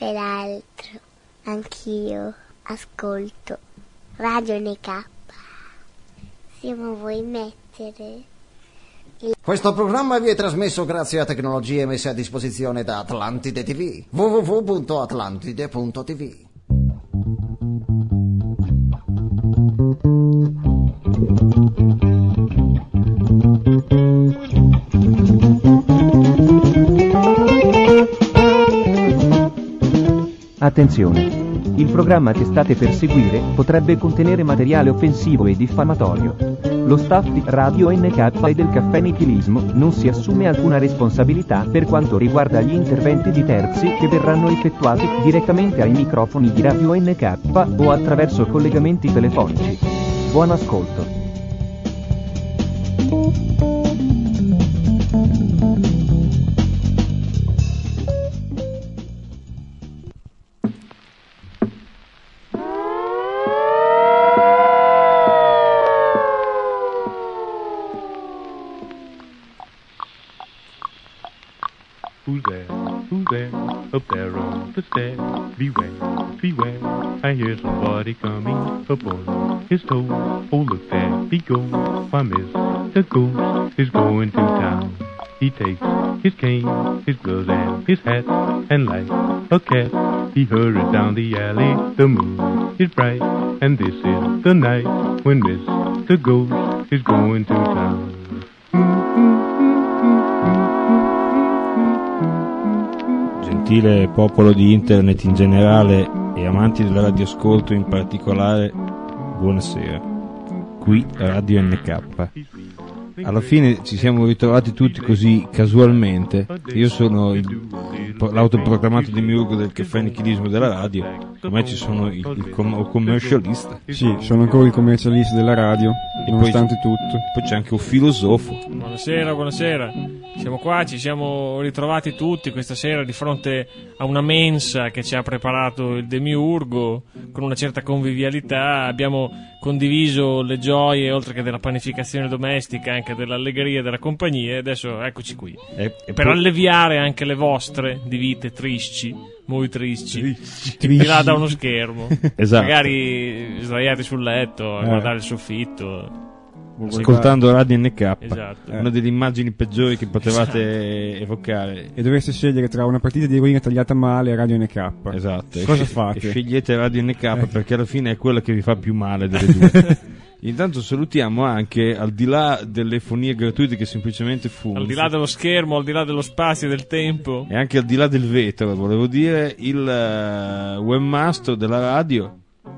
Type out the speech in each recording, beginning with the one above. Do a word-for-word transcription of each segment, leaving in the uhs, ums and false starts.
Peraltro, anch'io ascolto Radio N K. Se non vuoi mettere... Questo programma vi è trasmesso grazie a tecnologie messe a disposizione da Atlantide ti vu. w w w punto atlantide punto t v. Attenzione! Il programma che state per seguire potrebbe contenere materiale offensivo e diffamatorio. Lo staff di Radio N K e del Caffè Nichilismo non si assume alcuna responsabilità per quanto riguarda gli interventi di terzi che verranno effettuati direttamente ai microfoni di Radio N K o attraverso collegamenti telefonici. Buon ascolto. Who's there? Who's there? Up there on the stairs. Beware, beware. I hear somebody coming up on his toes. Oh, look there he goes. Why, Mister Ghost is going to town. He takes his cane, his gloves and his hat, and like a cat, he hurries down the alley. The moon is bright, and this is the night when Mister Ghost is going to town. Gentile popolo di internet in generale e amanti del radioascolto in particolare, buonasera. Qui Radio N K. Alla fine ci siamo ritrovati tutti così casualmente. Io sono il, l'autoproclamato demiurgo del Caffè Nichilismo della radio. Con me ci sono il, il, com- il commercialista. Sì, sono ancora il commercialista della radio, e nonostante poi, tutto. Poi c'è anche un filosofo. Buonasera, buonasera. Siamo qua, ci siamo ritrovati tutti questa sera di fronte a una mensa che ci ha preparato il demiurgo con una certa convivialità. Abbiamo condiviso le gioie, oltre che della panificazione domestica, anche dell'allegria e della compagnia, e adesso eccoci qui e, e per poi... alleviare anche le vostre di vite trisci, molto trisci, Trisci. di là da uno schermo. Esatto. Magari sdraiati sul letto a eh. guardare il soffitto, ascoltando Radio N K. esatto. Una delle immagini peggiori che potevate esatto. evocare. E dovreste scegliere tra una partita di eroina tagliata male e Radio N K. Esatto. Cosa e fate? E scegliete Radio N K eh. perché alla fine è quella che vi fa più male delle due. Intanto salutiamo anche, al di là delle fonie gratuite che semplicemente fumano, al di là dello schermo, al di là dello spazio e del tempo, e anche al di là del vetro, volevo dire, il uh, webmaster della radio.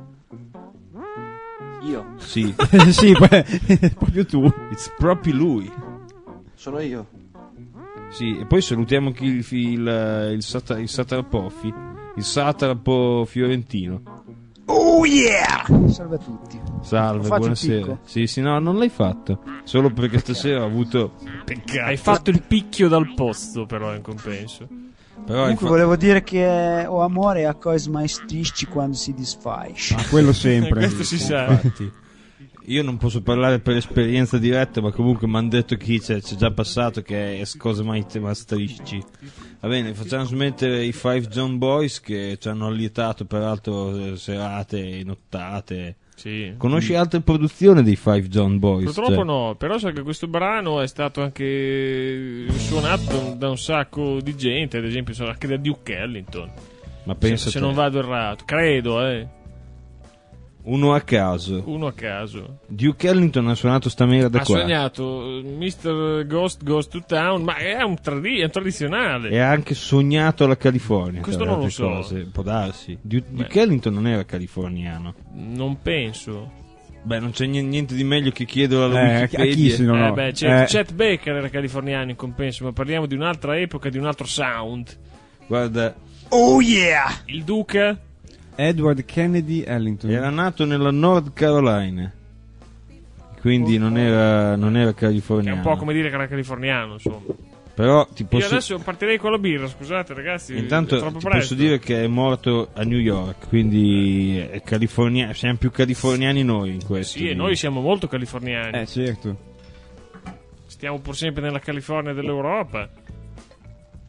Io? Sì. Sì, proprio tu. It's proprio lui. Sono io. Sì, e poi salutiamo chi il, il, il, sat- il satrapoffi, il satrapo fiorentino. Oh yeah! Salve a tutti. Salve, buonasera. Sì, sì, no, non l'hai fatto. Solo perché stasera ho avuto... Peccato. Hai fatto il picchio dal posto, però, in compenso. Però Comunque fa... volevo dire che ho amore a cose mai strisci quando si disfascia. Ah, quello sempre. Questo si sa. Infatti, io non posso parlare per esperienza diretta, ma comunque mi hanno detto chi c'è, c'è già passato che è cose mai strisci. Va bene, facciamo smettere i Five John Boys che ci hanno allietato peraltro serate e nottate. Sì. Conosci altre produzioni dei Five John Boys? Purtroppo cioè? no, però so che questo brano è stato anche suonato da un sacco di gente, ad esempio anche da Duke Ellington. Ma pensa se, se te. non vado errato, credo, eh. Uno a caso. Uno a caso. Duke Ellington ha suonato sta merda ha qua. Ha sognato mister Ghost Goes to Town, ma è un, tradi- è un tradizionale. E ha anche sognato la California. Questo non lo so. Cose. Può darsi. Du- Duke Ellington non era californiano. Non penso. Beh, non c'è niente di meglio che chiederlo alla eh, Wikipedia. A chi se no, no. Eh, beh, Chet, eh. Chet Baker era californiano in compenso, ma parliamo di un'altra epoca, di un altro sound. Guarda. Oh yeah! Il duca Edward Kennedy Ellington era nato nella North Carolina, quindi non era, non era californiano. È un po' come dire che era californiano, insomma. Però ti posso... Io adesso partirei con la birra, scusate ragazzi. Intanto è troppo ti presto. posso dire che è morto a New York, quindi è californiano, siamo più californiani noi in questo. Sì, e noi siamo molto californiani. Eh, certo. Stiamo pur sempre nella California dell'Europa.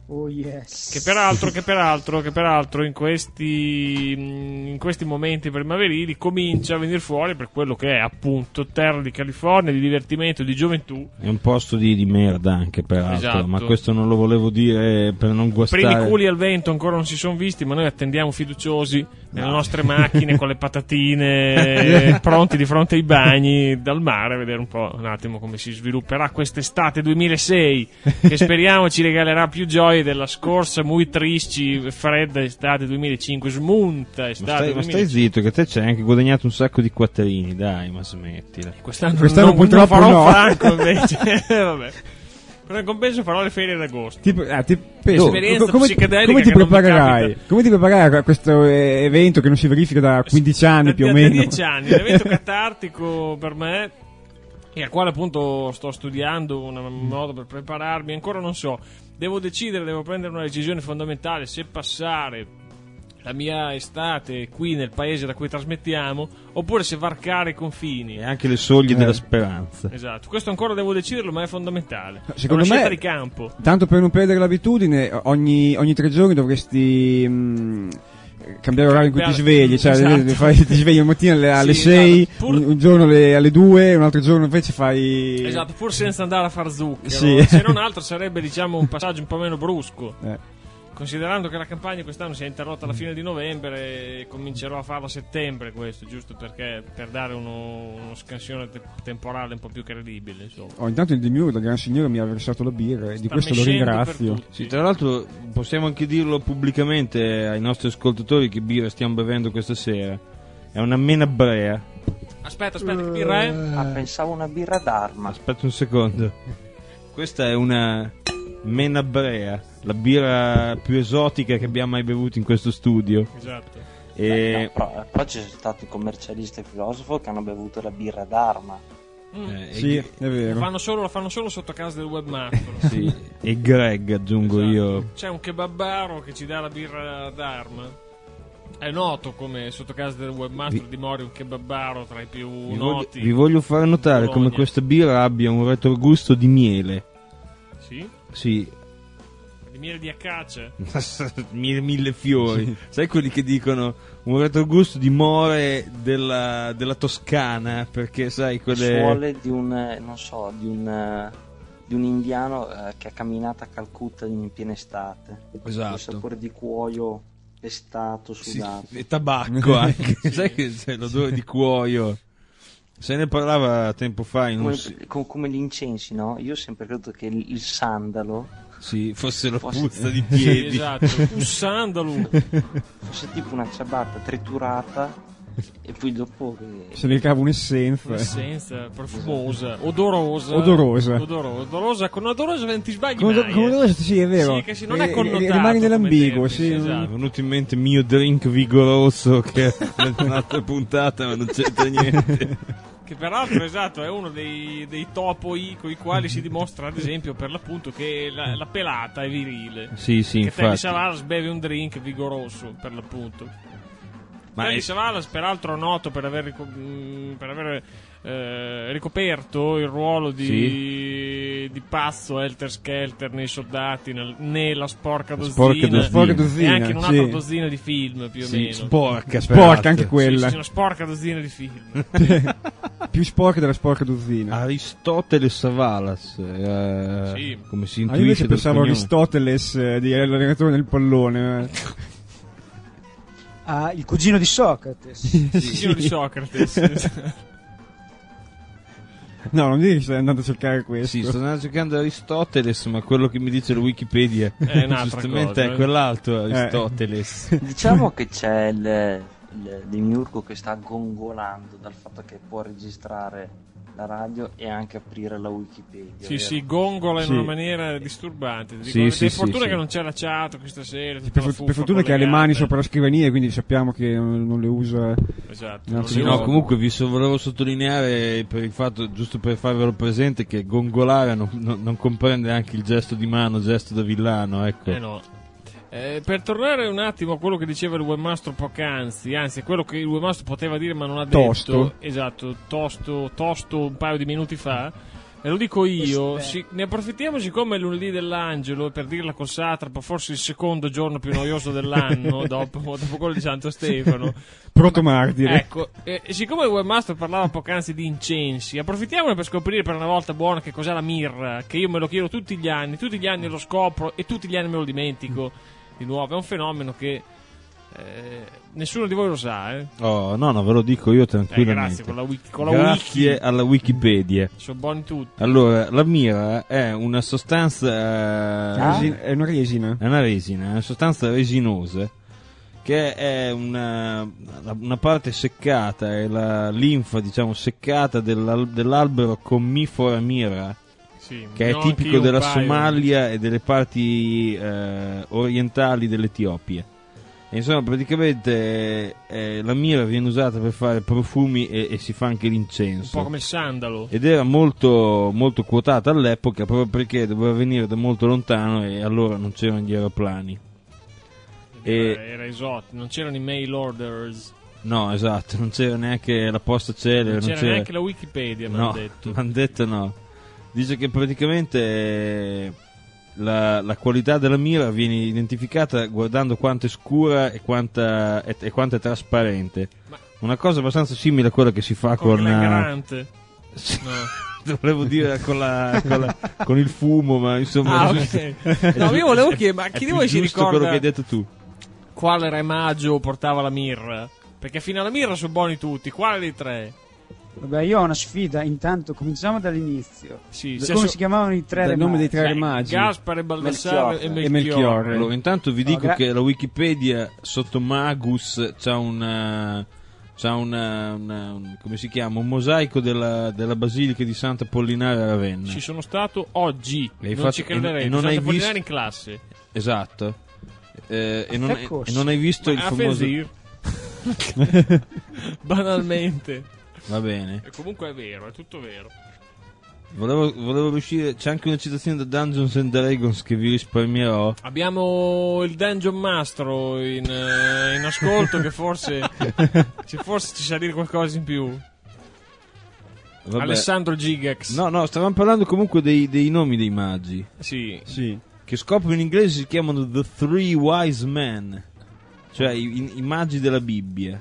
Oh yes. Che peraltro, che peraltro, che peraltro in questi in questi momenti primaverili comincia a venire fuori per quello che è appunto terra di California, di divertimento, di gioventù. È un posto di, di merda anche peraltro, Esatto. ma questo non lo volevo dire per non guastare. Primi culi al vento ancora non si sono visti, ma noi attendiamo fiduciosi nelle nostre macchine con le patatine pronti di fronte ai bagni dal mare a vedere un po' un attimo come si svilupperà quest'estate duemilasei, che speriamo ci regalerà più gioie della scorsa muy trisci fredda estate duemilacinque, smunta estate Ma stai, ma stai duemilacinque. zitto, che te c'hai anche guadagnato un sacco di quattrini, dai, ma smettila. Quest'anno, Quest'anno non, purtroppo non farò no. franco invece. Vabbè. Per il compenso farò le ferie d'agosto. Tipo, ah, ti, penso, Esperienza co- come, psichedelica come ti che non mi preparerai? capita. Come ti preparerai a questo eh, evento che non si verifica da quindici anni Da- più o da- meno? Da dieci anni, un evento catartico per me, e al quale appunto sto studiando un modo per prepararmi. Ancora non so, devo decidere, devo prendere una decisione fondamentale: se passare la mia estate qui nel paese da cui trasmettiamo, oppure se varcare i confini. E anche le soglie Eh. della speranza. Esatto, questo ancora devo deciderlo, ma è fondamentale. Secondo è una scelta me- di campo. Tanto per non perdere l'abitudine, ogni, ogni tre giorni dovresti mh, cambiare orario in cui ti Cambiare- svegli. Cioè, esatto. fai, ti svegli la mattina alle, alle Sì, sei, esatto. Pur- un, un giorno alle, alle due, un altro giorno invece fai. Esatto, pur senza andare a far zucchero. Sì. Se non altro sarebbe, diciamo, un passaggio un po' meno brusco. Eh. Considerando che la campagna quest'anno si è interrotta alla fine di novembre, e comincerò a farlo a settembre, questo, giusto perché per dare uno, uno scansione te- temporale un po' più credibile, insomma. Oh, intanto il Demure, da gran signore, mi ha versato la birra e di Sta questo lo mescendo ringrazio. per tutti. Sì, tra l'altro possiamo anche dirlo pubblicamente ai nostri ascoltatori che birra stiamo bevendo questa sera. È una Menabrea. Aspetta, aspetta, che birra è? Ah, pensavo una birra d'arma. Aspetta un secondo. Questa è una Menabrea, la birra più esotica che abbiamo mai bevuto in questo studio. Esatto. E No, però, poi ci sono stati commercialisti e filosofo che hanno bevuto la birra d'arma. eh, Sì, e, è Lo vero. fanno solo, lo fanno solo sotto casa del webmaster. sì, e Greg aggiungo Esatto. io. C'è un kebabaro che ci dà la birra d'arma. È noto come sotto casa del webmaster Vi- dimori un kebabaro tra i più Vi voglio, noti. vi voglio far notare Bologna. come questa birra abbia un retrogusto di miele. Sì? Sì, Di miele di acacia. mille, mille fiori. Sai quelli che dicono un retrogusto di more della, della Toscana? Perché sai quelle. Suole di un, eh, non so, di un, eh, di un indiano eh, che ha camminato a Calcutta in piena estate. Esatto. Il sapore di cuoio pestato, Sì, sudato. e tabacco anche. Sai che c'è l'odore di cuoio? Se ne parlava tempo fa in un. Come, si- co- come gli incensi, no? Io ho sempre creduto che il, il sandalo Sì, fosse la Fosse- puzza di Sì, piedi. esatto. Un sandalo. fosse tipo una ciabatta triturata e poi dopo che... Se ne ricava un'essenza. Un'essenza profumosa, odorosa. Odorosa. Odoro- odorosa. Con odorosa non ti sbagli Come, mai. come eh. dove sì, è vero. Sì, che sì, non è Eh, connotato rimani nell'ambiguo, come sì. termine, sì, Mi è esatto. venuto in mente mio drink vigoroso che è un'altra puntata, ma non c'entra niente. Che peraltro, esatto, è uno dei, dei topoi con i quali si dimostra, ad esempio, per l'appunto, che la, la pelata è virile. Sì, sì, che Telly infatti. Savalas beve un drink vigoroso, per l'appunto. Ma Telly è- Savalas, peraltro, noto per aver, rico- mh, per aver eh, ricoperto il ruolo di, di pazzo Helter Skelter nei soldati, nel- nella sporca dozzina, Sporca dozzina. Sporca e dozzina, anche in un'altra sì. dozzina di film, più o Sì, meno. sporca, Sporca peraltro. anche Sì, quella. sì, una sporca dozzina di film. Più sporca della sporca dozzina. Aristotele Savalas, eh, Sì. come si Ah, io intuisce invece dal pensavo a cognome. Aristoteles eh, di l'allenatore del pallone. eh. Ah, il cugino di Socrate. Il cugino di Socrate. No, non dire che stai andando a cercare questo. Sì, sto andando cercando Aristoteles, ma quello che mi dice la Wikipedia È un'altra giustamente cosa, è eh. quell'altro Aristoteles. Diciamo che c'è il, il Demiurgo che sta gongolando dal fatto che può registrare la radio e anche aprire la Wikipedia. Sì, vero? sì, gongola in Sì. una maniera disturbante. Ti Sì, dico, sì, per sì, fortuna sì. che non c'è la chat questa sera. tutta Per, la for- fuffa per fortuna che ha le collegata. mani sopra la scrivania, quindi sappiamo che non, non le usa. Esatto. No, non sì, Sì, le no, uso. comunque vi so- volevo sottolineare per il fatto, giusto per farvelo presente, che gongolare non, non- non comprende anche il gesto di mano, gesto da villano, ecco. Eh no. Eh, per tornare un attimo a quello che diceva il webmaster poc'anzi, anzi, quello che il webmaster poteva dire ma non ha detto. Tosto. Esatto, tosto, tosto un paio di minuti fa. E lo dico io, si, ne approfittiamo siccome è lunedì dell'Angelo, per dirla col satrapo, forse il secondo giorno più noioso dell'anno, dopo, dopo quello di Santo Stefano. Protomartire. Ecco, e, e siccome il webmaster parlava poc'anzi di incensi, approfittiamone per scoprire per una volta buona che cos'è la mirra, che io me lo chiedo tutti gli anni, tutti gli anni lo scopro e tutti gli anni me lo dimentico di nuovo. È un fenomeno che eh, nessuno di voi lo sa, eh. Oh, no, no, ve lo dico io tranquillamente. Eh, grazie, con la wiki, con la Grazie wiki. alla Wikipedia. Sono buoni tutti. Allora, la mirra è una sostanza... Ah? È una resina. È una resina, è una sostanza resinosa che è una, una parte seccata, è la linfa, diciamo, seccata dell'al- dell'albero Commifora mirra, Sì, che è tipico della Somalia e delle parti eh, orientali dell'Etiopia. E insomma, praticamente eh, la mirra viene usata per fare profumi e, e si fa anche l'incenso. Un po' come il sandalo. Ed era molto, molto quotata all'epoca proprio perché doveva venire da molto lontano e allora non c'erano gli aeroplani. Era, era esotico, non c'erano i mail orders. No, esatto, non c'era neanche la posta celere. Non c'era, non c'era neanche la Wikipedia, mi no, hanno detto. m'han detto no. Dice che praticamente eh, la, la qualità della mirra viene identificata guardando quanto è scura e, quanta, e, e quanto è trasparente. Ma una cosa abbastanza simile a quella che si fa con... Con la garante. Sì. No. Volevo dire con, la, con, la, con il fumo, ma insomma... Ah, ok. No, io volevo chiedere, ma chi di voi si ricorda quello che hai detto tu? Quale re maggio portava la mirra? Perché fino alla mirra sono buoni tutti. Quale dei tre? Vabbè, io ho una sfida. Intanto cominciamo dall'inizio. Sì, come so, si chiamavano i tre il nome dei tre Beh, re magi? Gaspare, Baldassare e Melchiorre. E Melchiorre. Allora, intanto vi dico Oh, gra- che la Wikipedia sotto Magus c'ha una... c'ha una, una un, come si chiama? Un mosaico della, della Basilica di Santa Apollinare a Ravenna. Ci sono stato oggi. E non infatti- ci crederei. e- e non Santa hai Apollinare visto- in classe. Esatto. Eh, e, non, e Ecco, non hai visto il Ma a famoso... Fesir. Banalmente. Va bene. E comunque è vero, è tutto vero. Volevo, volevo riuscire... C'è anche una citazione da Dungeons and Dragons che vi risparmierò. Abbiamo il Dungeon Mastro in, eh, in ascolto che forse, ci- forse ci sa dire qualcosa in più. Vabbè. Alessandro Gigax. No, no, stavamo parlando comunque dei, dei nomi dei magi. Sì. Sì. Che scoprono in inglese si chiamano The Three Wise Men. Cioè i, i- i magi della Bibbia.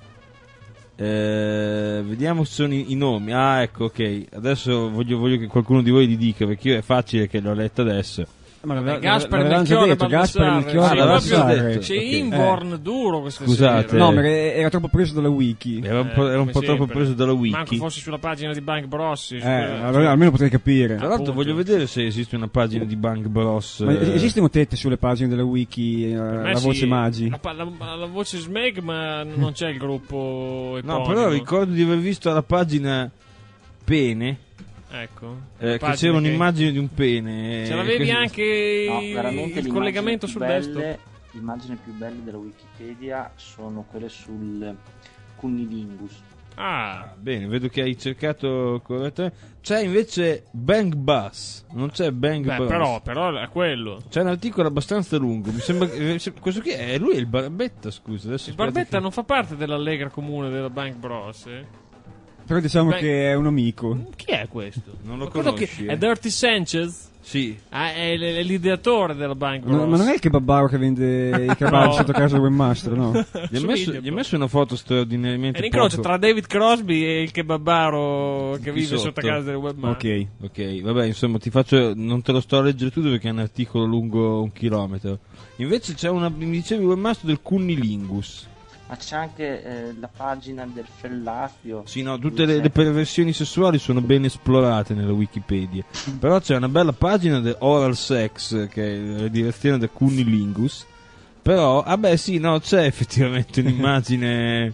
Eh, vediamo se sono i, i nomi. Ah, ecco, ok. Adesso voglio, voglio che qualcuno di voi li dica, perché io è facile che l'ho letta adesso. Ma l'ave- Gaspare, l'avevamo già Melchiorre, detto, Gaspare, Baldassare. Melchiorre, Sì, Ah, l'avevamo già Baldassare. detto. C'è Ok. Inborn duro questa Scusate. sera. No, ma era, era troppo preso dalla wiki. Era un Eh, po', era un come po' troppo sempre. preso dalla Manco wiki. fosse sulla pagina di Bank Bros. Eh, su quella- allora, almeno potrei capire. Tra l'altro appunto. voglio vedere se esiste una pagina di Bang Bros. Ma eh, esistono tette sulle pagine della wiki, eh, Per me la sì, voce magi? La, pa- la- la voce Smeg, ma non c'è il gruppo eponimo. No, però ricordo di aver visto alla pagina Pene Ecco. eh, che Pagine c'era che- un'immagine di un pene. Ce eh, l'avevi che- anche No, il- veramente il le collegamento immagini sul più desktop? belle, le immagini più belle della Wikipedia sono quelle sul Cunnilingus. Ah, Bene, vedo che hai cercato correttamente. C'è invece Bang Bus, non c'è Bang beh, Bros. però, però è quello. C'è un articolo abbastanza lungo. Mi sembra che eh, se- questo qui è lui è il Barbetta, scusa. Adesso Il aspetta Barbetta che- non fa parte dell'allegra comune della Bank Bros. eh? Però diciamo Beh- che è un amico. Chi è questo? Non lo Ma quello conosci, che- eh? È Dirty Sanchez? Sì. Ah, è, l- è l'ideatore della Bank Bros. No, ma non è il kebabbaro che vende i kebab No. sotto casa del webmaster, no? Gli ha, Somiglia messo, un gli ha po'. messo una foto straordinariamente È l'incrocio poco- tra David Crosby e il kebabaro che Qui vive sotto. sotto casa del webmaster. Ok. Ok, vabbè, insomma, ti faccio. Non te lo sto a leggere tutto perché è un articolo lungo un chilometro. Invece c'è una. Mi dicevi webmaster del Cunnilingus. Ma c'è anche eh, la pagina del Fellazio. Sì, no, tutte le, le perversioni sessuali sono ben esplorate nella Wikipedia. Però c'è una bella pagina del Oral Sex, che è la direzione da Cunnilingus. Però, ah beh, sì, no, c'è effettivamente un'immagine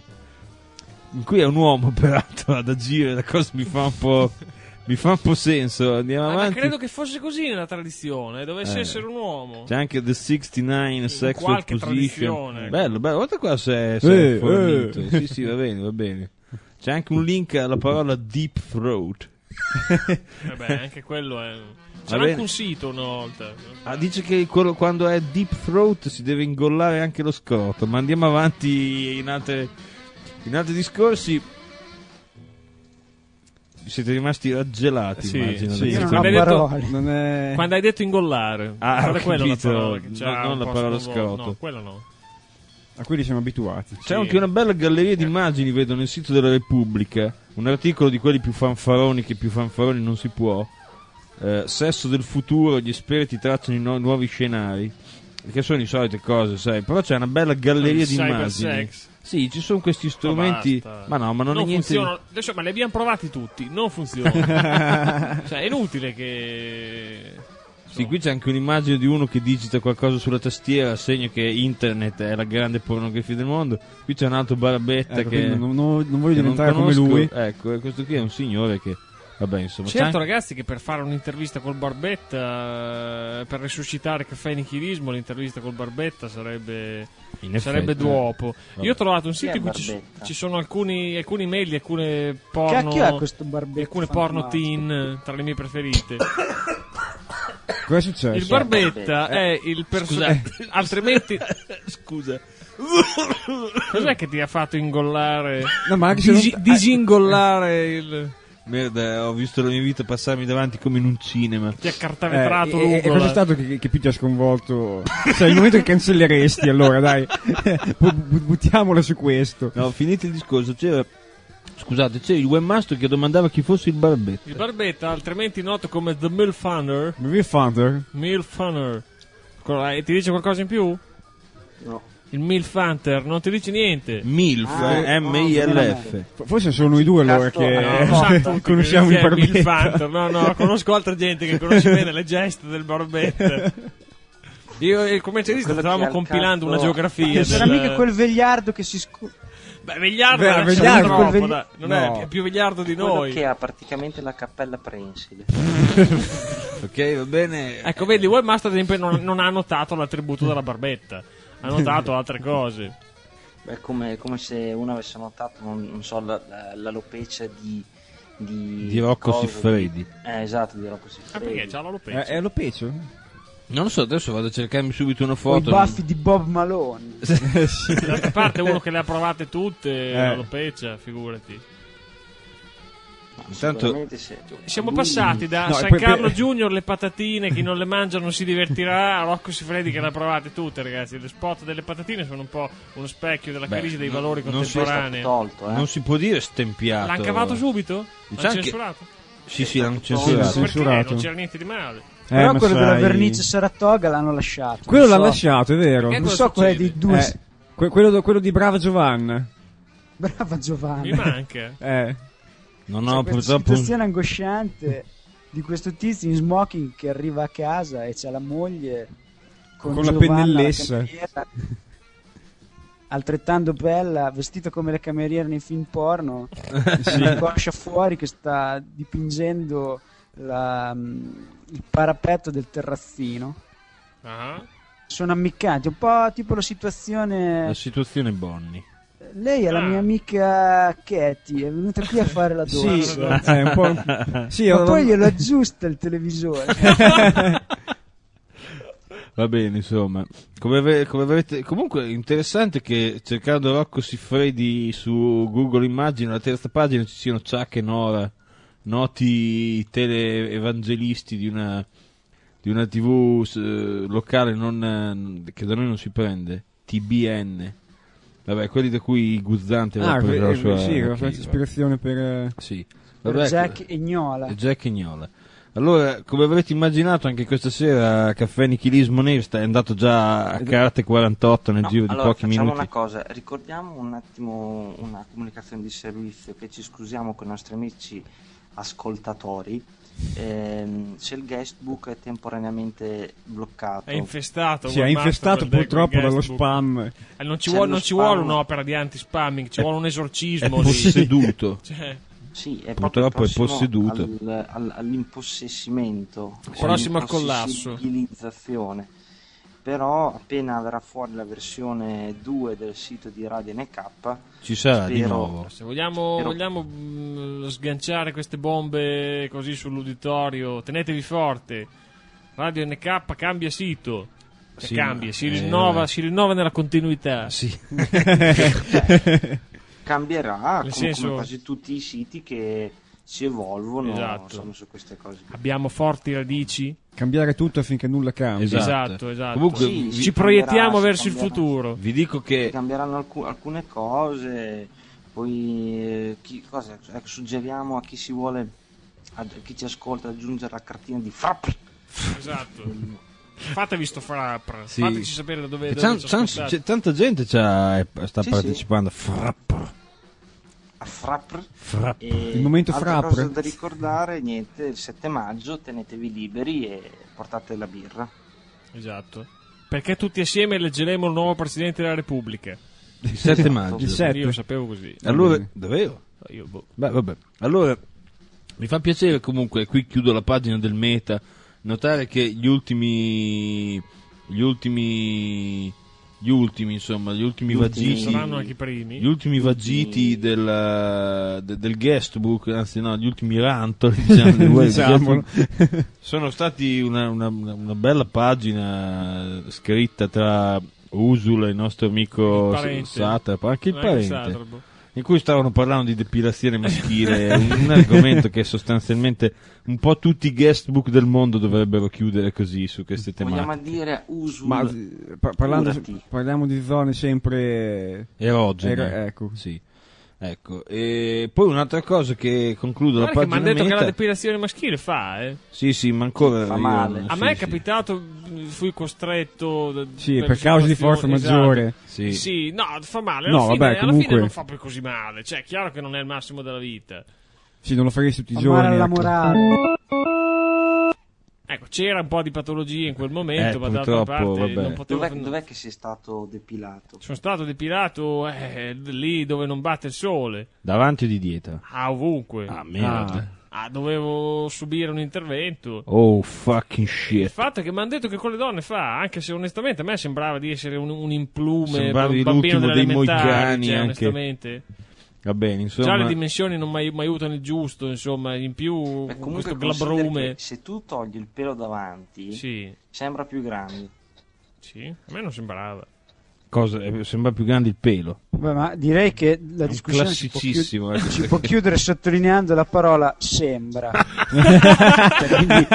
in cui è un uomo, peraltro, ad agire. La cosa mi fa un po'. Mi fa un po' senso. Andiamo Ah, ma avanti. credo che fosse così nella tradizione, dovesse Eh. essere un uomo. C'è anche The sessantanove Sexual qualche Position. tradizione. Bello, bello, guarda qua se sei Eh, fornito. eh. Sì, sì, va bene, va bene. C'è anche un link alla parola Deep Throat. Vabbè, anche quello è. Va C'era bene. anche un sito una volta. Ah, dice che quello- quando è Deep Throat si deve ingollare anche lo scroto. Ma andiamo avanti in, altre, in altri discorsi. siete rimasti raggelati, Sì, immagino. sì. da Io questo- non ho Quando hai detto- parole. Non è... Quando hai detto ingollare, Ah, qual è ho quella la capito. parola che c'ha No, non un la po' parola sconvolto? scroto. No, quella no. A quelli siamo abituati. C'è Sì. anche una bella galleria di immagini, vedo, nel sito della Repubblica. Un articolo di quelli più fanfaroni che più fanfaroni non si può. Eh, sesso del futuro, gli esperti tracciano i nu- nuovi scenari. Che sono le solite cose, sai. Però c'è una bella galleria di immagini. Cybersex. Sì, ci sono questi strumenti. Ma basta. Ma no, ma non, Non è niente. funzionano. Adesso, ma li abbiamo provati tutti, non funziona. Cioè, è inutile che. Sì, qui c'è anche un'immagine di uno che digita qualcosa sulla tastiera, segno che internet è la grande pornografia del mondo. Qui c'è un altro barbetta Ecco, che, quindi non, non- non voglio che diventare non come conosco. lui. Ecco, e questo qui è un signore che, vabbè, insomma, c'è Certo, anche- ragazzi, che per fare un'intervista col Barbetta, eh, per resuscitare Caffè e Nichilismo, l'intervista col Barbetta sarebbe, in sarebbe effetti, duopo. vabbè. Io ho trovato un Chi sito è in cui ci, Barbetta? ci sono alcuni, alcuni mail, alcune porno, Cacchio è questo barbetto alcune porno fantomatico? teen tra le mie preferite. Cosa è successo? Il Barbetta Barbetta? è il personaggio. Altrimenti, Scusa. cos'è che ti ha fatto ingollare? No, ma anche se Disi- non- disingollare il. Merda, ho visto la mia vita passarmi davanti come in un cinema. Ti ha Eh, cartavetrato e, e- e l'ugola. cosa è stato che, che più ti ha sconvolto? Cioè, il momento che cancelleresti, allora, dai. Bu- bu- buttiamola su questo. No, finito il discorso, c'era. Scusate, c'era il webmaster che domandava chi fosse il Barbetta. Il Barbetta, altrimenti noto come The Milf Hunter. Real Thunder? Milf Hunter. Co- eh, Ti dice qualcosa in più? No. Il Milf Hunter non ti dice niente. MILF, Ah, eh, M I L no, F. Forse sono noi due allora Cazzo, che no, Non sa tutti conosciamo chi il è Milf Barbetta. Hunter. No, no, conosco altra gente che conosce bene le gesta del Barbetta. Io e il commercialista Quello che stavamo ha il compilando cazzo- una geografia. Non sarà del- mica quel vegliardo che si scu... Beh, Vegliardo, Beh, è Vegliardo, troppo, quel vegli- dai. Non No. è, è più Vegliardo di Quello noi. che ha praticamente la cappella prensile. Ok, va bene. Ecco, vedi, Webmaster ad esempio non, non ha notato l'attributo della barbetta, ha notato altre cose. Beh, come, come se uno avesse notato, non, non so, la, la, l'alopecia di... Di, Di Rocco cosa, Siffredi. di- Eh, esatto, di Rocco Ah, Siffredi. perché c'ha È, l'alopecia? è alopecio? Non lo so, adesso vado a cercarmi subito una o i foto. baffi di Bob Malone. D'altra parte uno che le ha provate tutte, Eh. l'alopecia, figurati. No, Intanto- sicuramente se- Siamo lui- passati da No, e San poi- Carlo poi- Junior, le patatine, chi non le mangia non si divertirà, a Rocco Siffredi che le ha provate tutte, ragazzi. Le spot delle patatine sono un po' uno specchio della Beh, crisi dei non- valori non si è contemporanei. tolto, eh. Non si può dire stempiato. L'hanno cavato subito? C'è L'hanno anche- censurato? Sì, sì, l'hanno Sì, censurato. sì. Perché Censurato. non c'era niente di male. Però ma quello della sai- vernice Saratoga l'hanno lasciato. Quello Non l'ha so- lasciato, è vero. Perché Non cosa so quelle succede? di due... Eh, que- quello, quello di Brava Giovanna. Brava Giovanni. Mi manca. Eh. Non C'è ho questa purtroppo. situazione angosciante di questo tizio in smoking che arriva a casa e c'è la moglie con, Con la Giovanna, pennellessa. cameriera, altrettanto bella, vestita come le cameriere nei film porno, con una coscia fuori che sta dipingendo la- il parapetto del terrazzino. Ah. Sono ammiccati, un po' tipo la situazione. La situazione Bonnie. Lei è la Ah. mia amica Katie, è venuta qui a fare la Sì, doccia. eh, un po'. Sì, Ma ho- poi glielo aggiusta il televisore. Va bene, insomma. Come, ave- come avrete... Comunque, interessante che cercando Rocco Siffredi su Google Immagini, alla terza pagina ci siano Chuck e Nora, noti teleevangelisti di una, di una tivù eh, locale non, eh, che da noi non si prende, T B N. Vabbè, quelli da cui Guzzanti aveva Ah, preso la eh, sua... sì, aveva fatto chi- ispirazione per. eh, Sì. Per Vabbè, Jack e Gnola. e Jack e Gnola. Allora, come avrete immaginato, anche questa sera Caffè Nichilismo Nesta è andato già a carte quarantotto nel No, giro di allora, pochi facciamo minuti. una cosa, ricordiamo un attimo una comunicazione di servizio, che ci scusiamo con i nostri amici ascoltatori. Ehm, se il guestbook è temporaneamente bloccato, È infestato. Sì, è Webmaster infestato col- purtroppo col dallo guestbook. spam. Eh, non ci, C'è vuole, lo non ci spam. vuole un'opera di anti-spamming, ci vuole un È esorcismo lì. posseduto. Cioè, sì, è Purtroppo proprio è prossimo posseduto. al- al- all'impossessimento, Prossimo al collasso. all'impossibilizzazione. Però appena verrà fuori la versione due del sito di Radio N K, Ci sarà di spero- nuovo. se vogliamo, Però- vogliamo mh, sganciare queste bombe così sull'uditorio, tenetevi forte. Radio N K cambia sito. Cioè, Sì, cambia, si eh, rinnova, si rinnova nella continuità. Sì. cambierà Nel come, senso- come quasi tutti i siti che, si evolvono, Esatto. insomma, su queste cose. Abbiamo forti radici. Cambiare tutto affinché nulla cambi. Esatto. Esatto, esatto. Comunque, Sì, vi- si Ci proiettiamo cambierà, verso si il cambierà. futuro. vi dico Si che cambieranno alcu- alcune cose, poi eh, chi, cosa, ecco, suggeriamo a chi si vuole, a chi ci ascolta, ad aggiungere la cartina di frapp. Esatto. Fatevi sto frappra. Sì. Fateci sapere da dove, che dove c'han- ci c'han- ascoltate. c'è tanta gente c'ha- è- sta Sì, partecipando. Frapp. A frapp. Frapp. E Il momento altra frapp. cosa da ricordare, niente, il sette maggio tenetevi liberi e portate la birra. Esatto. Perché tutti assieme eleggeremo il nuovo Presidente della Repubblica. Il sette maggio. Il sette. Io lo sapevo così. Allora, davvero? Io, boh. Beh, vabbè. Allora, mi fa piacere comunque, qui chiudo la pagina del Meta, notare che gli ultimi gli ultimi gli ultimi, insomma, gli ultimi Gli ultimi vagiti Saranno anche i primi. gli ultimi vagiti del, de- del guestbook, anzi no, gli ultimi rantoli, diciamo, del web Diciamolo. guestbook, sono stati una, una, una una bella pagina scritta tra Usul e il nostro amico Il parente. Satrap, anche il Anche parente, Satrap. in cui stavano parlando di depilazione maschile, un, un argomento che sostanzialmente un po' tutti i guestbook del mondo dovrebbero chiudere così su queste Vogliamo tematiche dire usul. Ma eh, par- parlando, Curati. parliamo di zone sempre erogene. Era- ecco. Sì. Ecco, e poi un'altra cosa che concludo Guarda la che mi pagina hanno detto che la Meta. depilazione maschile fa, eh. Sì, sì, ma ancora Fa io- male. A sì, me è sì. capitato, mh, fui costretto da- Sì, per cause di forza situazioni, maggiore. Sì. esatto. Sì, no, fa male. No, Alla, fine, vabbè, alla comunque- fine non fa poi così male. Cioè, è chiaro che non è il massimo della vita. Sì, non lo faresti tutti i Fa male giorni. alla ecco. morale. Ecco, c'era un po' di patologia in quel momento, Eh, ma d'altra purtroppo, parte vabbè. non potevo... Dov'è, dov'è che sei stato depilato? Sono stato depilato eh, lì dove non batte il sole. Davanti o di dietro? Ah, ovunque. Ah, merda. Ah, dovevo subire un intervento. Oh, fucking Il shit. fatto è che mi hanno detto che con le donne fa, anche se onestamente a me sembrava di essere un, un implume, Sembravi un bambino l'ultimo dei delle elementari, moicani, cioè, anche. onestamente. Va bene, insomma. Già le dimensioni non mi aiutano il giusto, insomma, in più Beh, con comunque questo considera glabrume. che se tu togli il pelo davanti, Sì, sembra più grande. sì, a me non sembrava. Cosa? Eh, sembra più grande il pelo. Beh, ma direi che la un discussione si può, classicissimo, chiud- ecco. si può chiudere sottolineando la parola sembra. Cioè, quindi,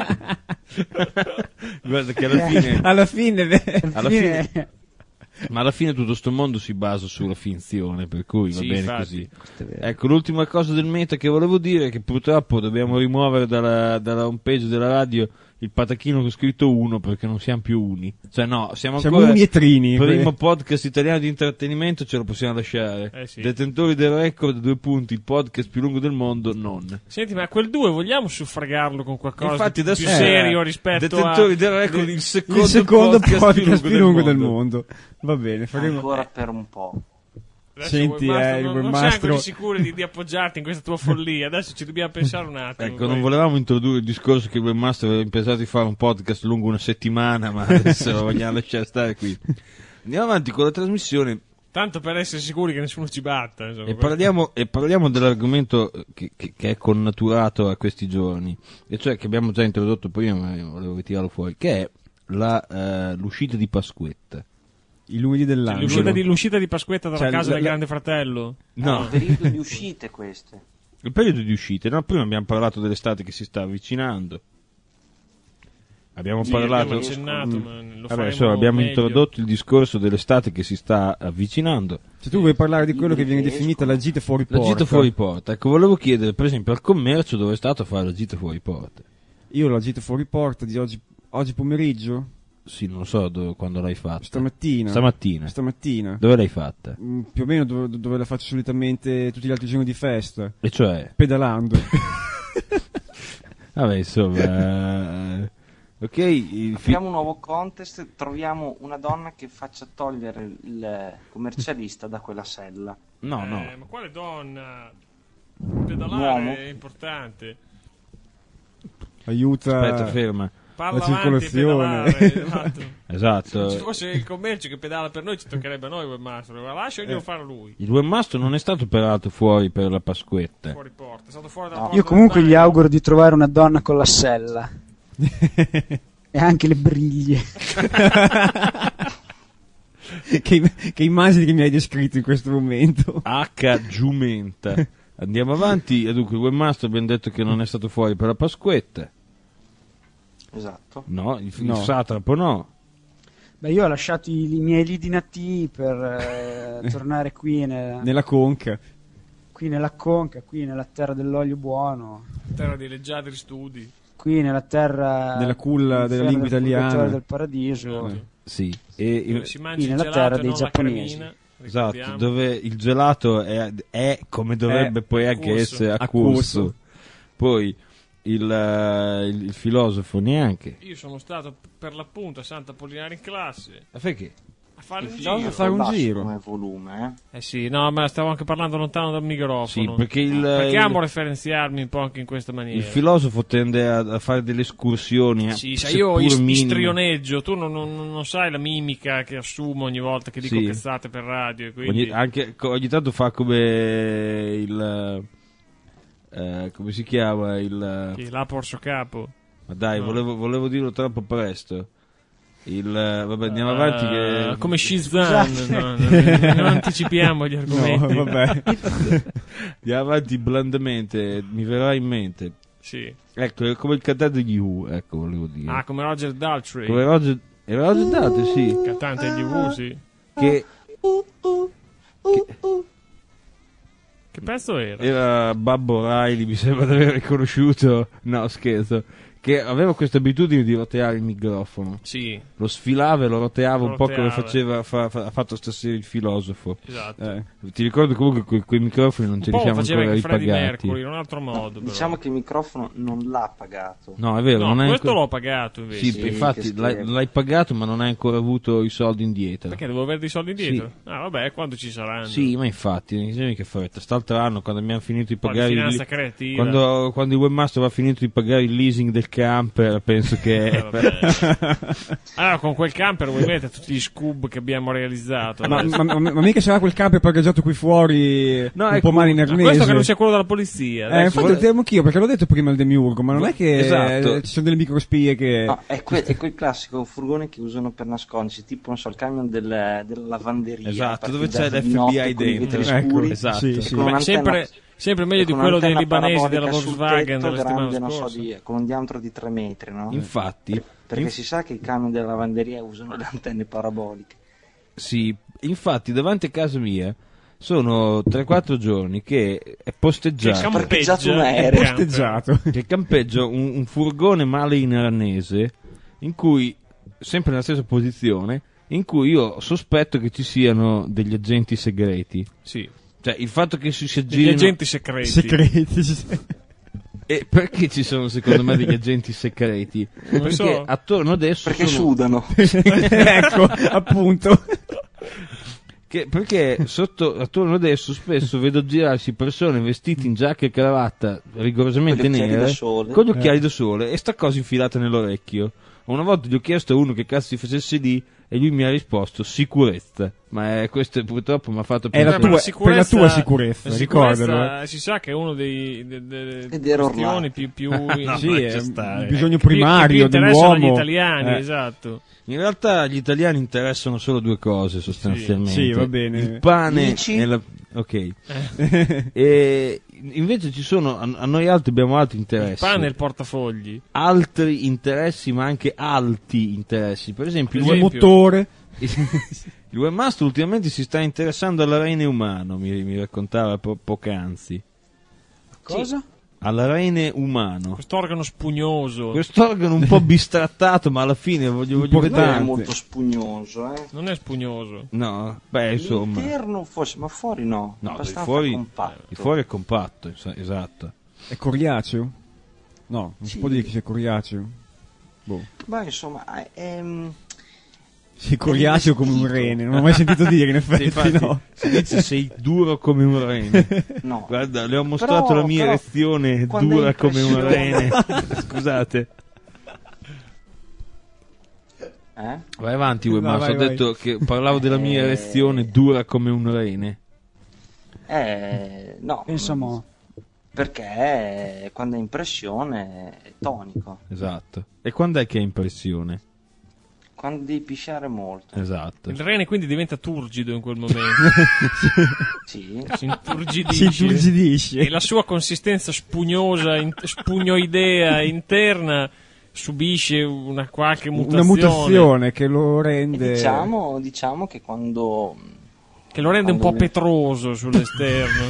Guarda che alla fine, Alla fine, beh, alla fine- fine ma alla fine tutto sto mondo si basa sulla finzione, per cui va Sì, bene infatti. così. questo è vero. Ecco, l'ultima cosa del meta che volevo dire è che purtroppo dobbiamo rimuovere dalla, dalla homepage della radio il patachino con scritto uno perché non siamo più uni. Cioè no, siamo siamo ancora uni e trini. il primo podcast italiano di intrattenimento, ce lo possiamo lasciare. Eh sì. Detentori del record, due punti, il podcast più lungo del mondo, non. Senti, ma quel due vogliamo suffragarlo con qualcosa Infatti di adesso più eh, serio rispetto Detentori a... del record, il secondo, Il secondo podcast, più più lungo del mondo. Va bene, faremo... Ancora per un po'. Adesso, Senti, Webmaster, eh, il non, non Webmaster- siamo così sicuri di, di appoggiarti in questa tua follia. Adesso ci dobbiamo pensare un attimo. Ecco, poi. non volevamo introdurre il discorso che il webmaster aveva pensato di fare un podcast lungo una settimana, ma adesso lo vogliamo lasciare stare qui. Andiamo avanti con la trasmissione Tanto per essere sicuri che nessuno ci batta. Insomma, e parliamo, e parliamo dell'argomento che, che- che è connaturato a questi giorni, e cioè che abbiamo già introdotto prima, ma io volevo ritirarlo fuori, che è la, eh, l'uscita di Pasquetta. I lunedì dell'anno. l'uscita, di, l'uscita di Pasquetta dalla Cioè, casa la- del la- grande fratello. No, Il periodo di uscite queste. il periodo di uscite, no? Prima abbiamo parlato dell'estate che si sta avvicinando. Abbiamo Sì, parlato. abbiamo accennato, Mm. ma lo Vabbè, faremo insomma, abbiamo meglio. introdotto il discorso dell'estate che si sta avvicinando. Se tu vuoi parlare di quello che viene Escono. definita la gita fuori La porta. gita fuori porta. Ecco, volevo chiedere, per esempio, al commercio dove è stato a fare la gita fuori porta. Io la gita fuori porta di oggi, oggi pomeriggio, Sì, non so dove, quando l'hai fatta. stamattina. Stamattina. Stamattina. Dove l'hai fatta? Mm, Più o meno dove, dove la faccio solitamente tutti gli altri giorni di festa. E cioè? Pedalando. Vabbè, insomma. eh, ok, il fi- Apriamo un nuovo contest, troviamo una donna che faccia togliere il commercialista da quella sella. no, no. Eh, ma quale donna? Pedalare Uomo. è importante. Aiuta. Aspetta, ferma. Parla La avanti e circolazione. pedalare, esatto. Esatto. Se ci fosse il commercio che pedala per noi ci toccherebbe a noi Webmaster. Ma lascia ognuno fare lui. Il webmaster non è stato peraltro fuori per la Pasquetta. Fuori porta. È stato fuori dalla No. porta Io comunque del gli bagno. auguro di trovare una donna con la sella. E anche le briglie. che, che immagini che mi hai descritto in questo momento. H. Giumenta. Andiamo avanti. E dunque, il webmaster abbiamo detto che non è stato fuori per la Pasquetta. Esatto. No, il, il No. satrapo no. Beh, io ho lasciato i, i miei lidi nativi per eh, tornare qui, nella, Nella conca. qui nella Conca, qui nella terra dell'olio buono, Terra di leggiadri studi. qui nella terra Nella culla della inferno lingua del italiana. purgatorio del paradiso, Certo. Sì. E il- Dove si mangia qui il nella gelato terra e dei non la giapponesi. cremina, esatto, ricordiamo. dove il gelato è, è come dovrebbe È poi anche accusso. essere Accusso. accusso. Poi il, eh, il, il filosofo neanche. Io sono stato per l'appunto a Sant'Apollinare in classe Ma fai che? a fare Il un filosofo giro. fare un è basso giro. come volume, eh. Eh sì, no, ma stavo anche parlando lontano dal microfono. Sì, perché il, Perché il- amo referenziarmi un po' anche in questa maniera. il filosofo tende a, a fare delle escursioni. eh, Sì, sai, seppur io is- minime. istrioneggio, tu non, non- non sai la mimica che assumo ogni volta che dico Sì. cazzate per radio. e Quindi... Ogni, anche, co- ogni tanto fa come il... eh, come si chiama? Il... Chi, là Porso Capo. Ma dai, No. volevo, volevo dirlo troppo presto. Il... Vabbè, andiamo avanti che... Eh, come Shizan, no, no, non anticipiamo gli argomenti. No, vabbè. Andiamo avanti blandamente, mi verrà in mente. Sì. Ecco, è come il cantante degli U, ecco, volevo dire. Ah, come Roger Daltrey, Come Roger... Era Roger Daltrey, sì. cantante degli U, sì. Che Che pezzo era? era Babbo Riley, mi sembra di aver riconosciuto. No, scherzo. Che aveva questa abitudine di roteare il microfono. Sì, Lo sfilava e lo roteava Lo un po' come roteava. faceva, fa- fa- ha fatto stasera il filosofo. esatto. Eh. Ti ricordo comunque che quei microfoni non ce Un li po' lo siamo faceva ancora anche Freddie ripagati. Mercury, in un altro modo. però. Diciamo che il microfono non l'ha pagato. No, è vero, No, non è questo ancora... l'ho pagato invece. Sì, Sì, infatti che l'hai, schifo. l'hai pagato ma non hai ancora avuto i soldi indietro. Perché devo avere dei soldi indietro? Ah, vabbè, quando ci saranno. Sì, ma infatti, non bisogna che fretta. St'altro anno, quando abbiamo finito di Poi pagare il, finanza creativa. quando, quando il webmaster aveva finito di pagare il leasing del camper, penso che Eh, vabbè. Allora, con quel camper vuoi mettere tutti gli scoob che abbiamo realizzato. Ma, adesso? ma, ma- ma mica sarà quel camper parcheggiato qui fuori No, un ecco, po' male in Ma arnese? questo che non sia quello della polizia. Eh, adesso. infatti vuole- lo temo anch'io, perché l'ho detto prima il demiurgo, ma non è che Esatto. eh, ci sono delle microspie che... No, è, que- è quel classico furgone che usano per nascondersi, tipo non so, il camion del- della lavanderia. esatto, dove partita c'è di l'F B notte I con i vetri dentro. Ecco, scuri, esatto. sì, sì. con Ma un'antenna- sempre, sempre meglio di con quello dei un'antenna libanesi della parabolica sul Volkswagen tetto della settimana grande, non so, scorsa. di- con un diametro di tre metri, no? Infatti, Perché inf- si sa che i camion della lavanderia usano le antenne paraboliche. sì, infatti davanti a casa mia sono tre quattro giorni che è Che posteggiato, parcheggiato un campeggia aereo. il camper. posteggiato. che campeggia un, un furgone male in arnese, in cui, sempre nella stessa posizione, in cui io sospetto che ci siano degli agenti segreti. Sì, Cioè, il fatto che si si degli aggirino... agenti segreti. Segreti. E perché ci sono secondo me degli agenti segreti? Non Perché so. attorno adesso Perché sono... sudano. Ecco, appunto. Che, perché sotto, attorno adesso spesso vedo girarsi persone vestite in giacca e cravatta rigorosamente Con gli occhiali nere da sole. con gli occhiali da sole e sta cosa infilata nell'orecchio. Una volta gli ho chiesto a uno che cazzo si facesse lì e lui mi ha risposto sicurezza. Ma eh, questo purtroppo mi ha fatto È la pensare... Per tua- per la tua sicurezza, la ricordalo, Si sa che è uno dei, de- delle Ed era questioni Orlando. più, più No, sì, ma è ci sta, un eh. bisogno che più- primario che più interessano dell'uomo. agli italiani, Eh, esatto. In realtà gli italiani interessano solo due cose sostanzialmente. Sì, va bene. Il pane Dici? e la... Ok. E invece ci sono, a a noi altri abbiamo altri Il interessi. pane e il portafogli. Altri interessi, ma anche alti interessi. Per esempio, il il, web- esempio. motore. il webmaster ultimamente si sta interessando all'arene umano, mi, mi raccontava po- poc'anzi. Cosa? All'arene umano. Quest'organo spugnoso. Quest'organo un po' bistrattato, ma alla fine voglio, voglio Non vedere. è molto spugnoso, eh. Non è spugnoso. No, beh, insomma. L'interno forse, ma fuori no. No, il abbastanza fuori, compatto. il fuori è compatto, es- esatto. È coriaceo? No, non si Sì. può dire che sia coriaceo. Boh. Beh, insomma, è, è- Sei coriaceo come un rene, non ho mai sentito dire, in effetti, Infatti, no. si dice sei duro come un rene. no. Guarda, le ho mostrato Però- la mia però, erezione quando dura hai come un rene. impressione- Scusate. Eh? Vai avanti, No, webmaster. vai, Ho vai. detto che parlavo della mia Eh. erezione dura come un rene. Eh, no. Pensa mo. Perché quando è in pressione è tonico. Esatto. E quando è che è impressione? quando devi pisciare molto. Esatto. Il rene quindi diventa turgido in quel momento. Sì. Si inturgidisce. Si inturgidisce. E la sua consistenza spugnosa, in, spugnoidea interna subisce una qualche mutazione. Una mutazione che lo E rende... diciamo, diciamo che quando... Che lo rende un po' quando- petroso sull'esterno.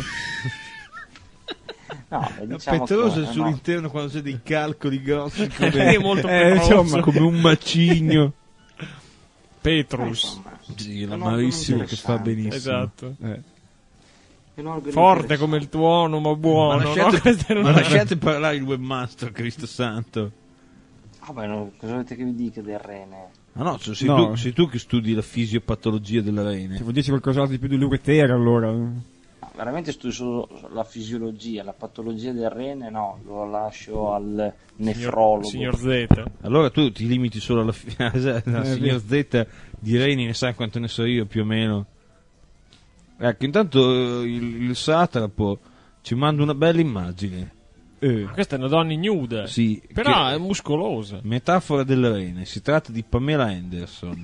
No, beh, diciamo Petroso che, no, sull'interno quando c'è dei calcoli grossi come, È molto Eh, petroso. insomma, come un macigno. Petrus. insomma, Sì, un l'amarissimo organo che fa interessante. benissimo. Esatto. Eh. è un organo Forte come il tuono, ma buono. Ma lasciate, no? Questo era ma un- lasciate parlare il webmaster, Cristo santo. Vabbè, no, cosa volete che vi dica del rene? Ah no, cioè, sei, No. Tu, sei tu che studi la fisiopatologia della rene. Se vuol dirci qualcos'altro di più dell'uretere, allora... No, veramente studio solo la fisiologia, la patologia del rene no, lo lascio al nefrologo. Signor Z. Allora tu ti limiti solo alla fi- al Eh, signor Z di reni, ne sai quanto ne so io più o meno. Ecco, intanto eh, il, il satrapo ci manda una bella immagine. Eh. Questa è una donna ignuda. Sì, Però che- è muscolosa. metafora del rene, si tratta di Pamela Anderson.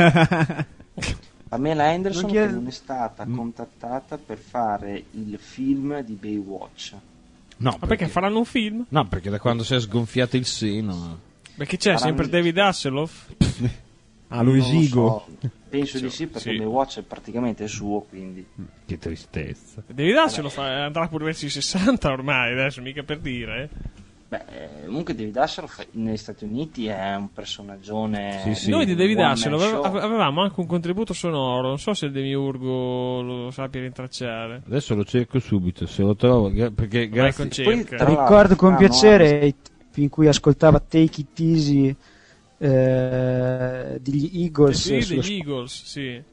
Pamela Anderson Non che chiede- non è stata contattata per fare il film di Baywatch. No, Ma perché faranno un film? No, perché da quando si è sgonfiato il seno. Perché c'è Faranno- sempre David Hasselhoff? Ah, lo Non esigo. so, penso di sì perché Sì. Baywatch è praticamente suo, quindi Che tristezza. David Hasselhoff andrà pure verso i sessanta ormai, adesso mica per dire. eh. beh, eh, comunque David Hasselhoff negli Stati Uniti è un personaggione. Sì, sì. Noi di David one man Hasselhoff show. ave- avevamo anche un contributo sonoro, non so se il Demiurgo lo sappia rintracciare. Adesso lo cerco subito, se lo trovo, gra- perché Vai grazie... con Poi, cerca. tra l'altro, Ricordo con ah, no, piacere i tempi in cui ascoltava Take It Easy eh, degli Eagles. Sì, sullo degli Eagles, sì.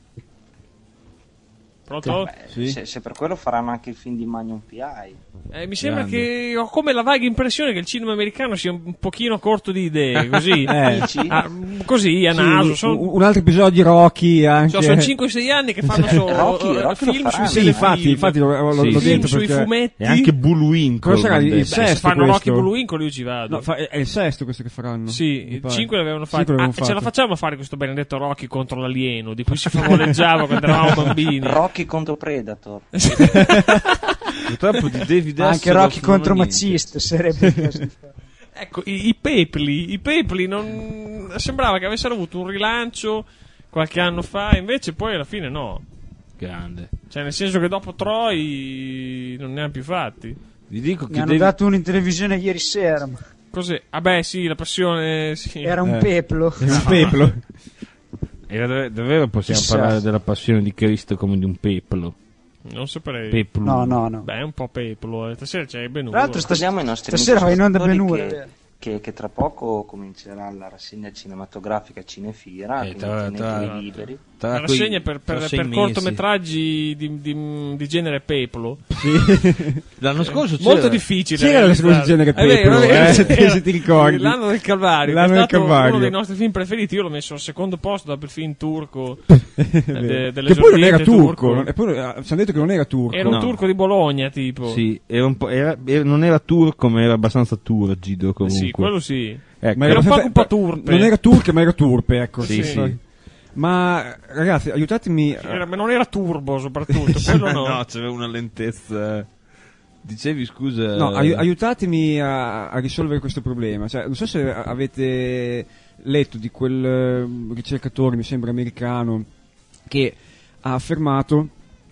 Pronto? beh, Sì. se, se per quello faranno anche il film di Magnum P I. Eh, mi sembra Grande. che ho come la vaga impressione che il cinema americano sia un pochino corto di idee, così. Eh. Dici? Ah, così, a Sì, naso. un, Sono, un altro episodio di Rocky anche. so, sono cinque sei anni che fanno solo Rocky- eh, Rocky lo film faranno. sui Sì, infatti, telefilm. infatti lo, lo, Sì, l'ho sì. detto Film sui perché... fumetti. E anche Bullwinkle. Cosa sarà, m'han il detto. Beh, se sesto fanno questo? Rocky Bullwinkle io ci vado. No, fa- è, è il sesto questo che faranno. Sì, Mi il pare. cinque l'avevano Cinque fatto. Ah, l'avevano ce la fatto. facciamo a fare questo benedetto Rocky contro l'alieno di cui si favoleggiava quando eravamo bambini. Rocky contro Predator. Purtroppo di David Ma anche Hasselhoff Rocky non ho contro niente. Maciste sarebbe questo. Ecco, i, i Pepli, i Pepli non sembrava che avessero avuto un rilancio qualche anno fa, invece poi alla fine no. Grande. Cioè, nel senso che dopo Troy non ne hanno più fatti. Vi dico che Mi hanno David... dato uno in televisione ieri sera, ma Cos'è? Ah beh, sì, la passione, sì. era un Eh. peplo. È un peplo. Era dav- davvero possiamo Chissà. parlare della passione di Cristo come di un peplo. Non saprei. Peplo. No, no, no. Beh, è un po' peplo, eh. Stasera c'è Ben Hur. Tra l'altro Ricordiamo ai nostri stasera va in onda ascoltatori Ben Hur, che, vero? che, che tra poco comincerà la rassegna cinematografica Cinefira, Eh, quindi tra- tenetevi tra- liberi. Tra La quei- rassegna per, tra per, sei per mesi. cortometraggi di, di, di genere peplo. L'anno scorso c'era... Molto difficile. C'era la realizzare. scorsa genere È vero, peplo, è vero, eh, se ti- era se ti ricordi. L'anno del Calvario, L'anno che è del stato Calvario. uno dei nostri film preferiti. Io l'ho messo al secondo posto dopo il film turco. È vero. de- che dell'esordiente poi non era turco. turco. non- E poi eh, ci hanno detto che non era turco. Era un No. turco di Bologna, tipo. Sì, era un po', era- era- non era turco, ma era abbastanza turgido comunque. Sì, quello sì. Ecco. Ma Era un po' abbastanza- un po' turpe. Non era turca, ma era turpe, ecco. Sì, sì. Ma ragazzi, aiutatemi. Era- ma non era turbo, soprattutto. Quello no. no, c'aveva una lentezza. Dicevi, scusa. No, ai- aiutatemi a, a risolvere questo problema. Cioè, non so se avete letto di quel eh, ricercatore, mi sembra americano, che ha affermato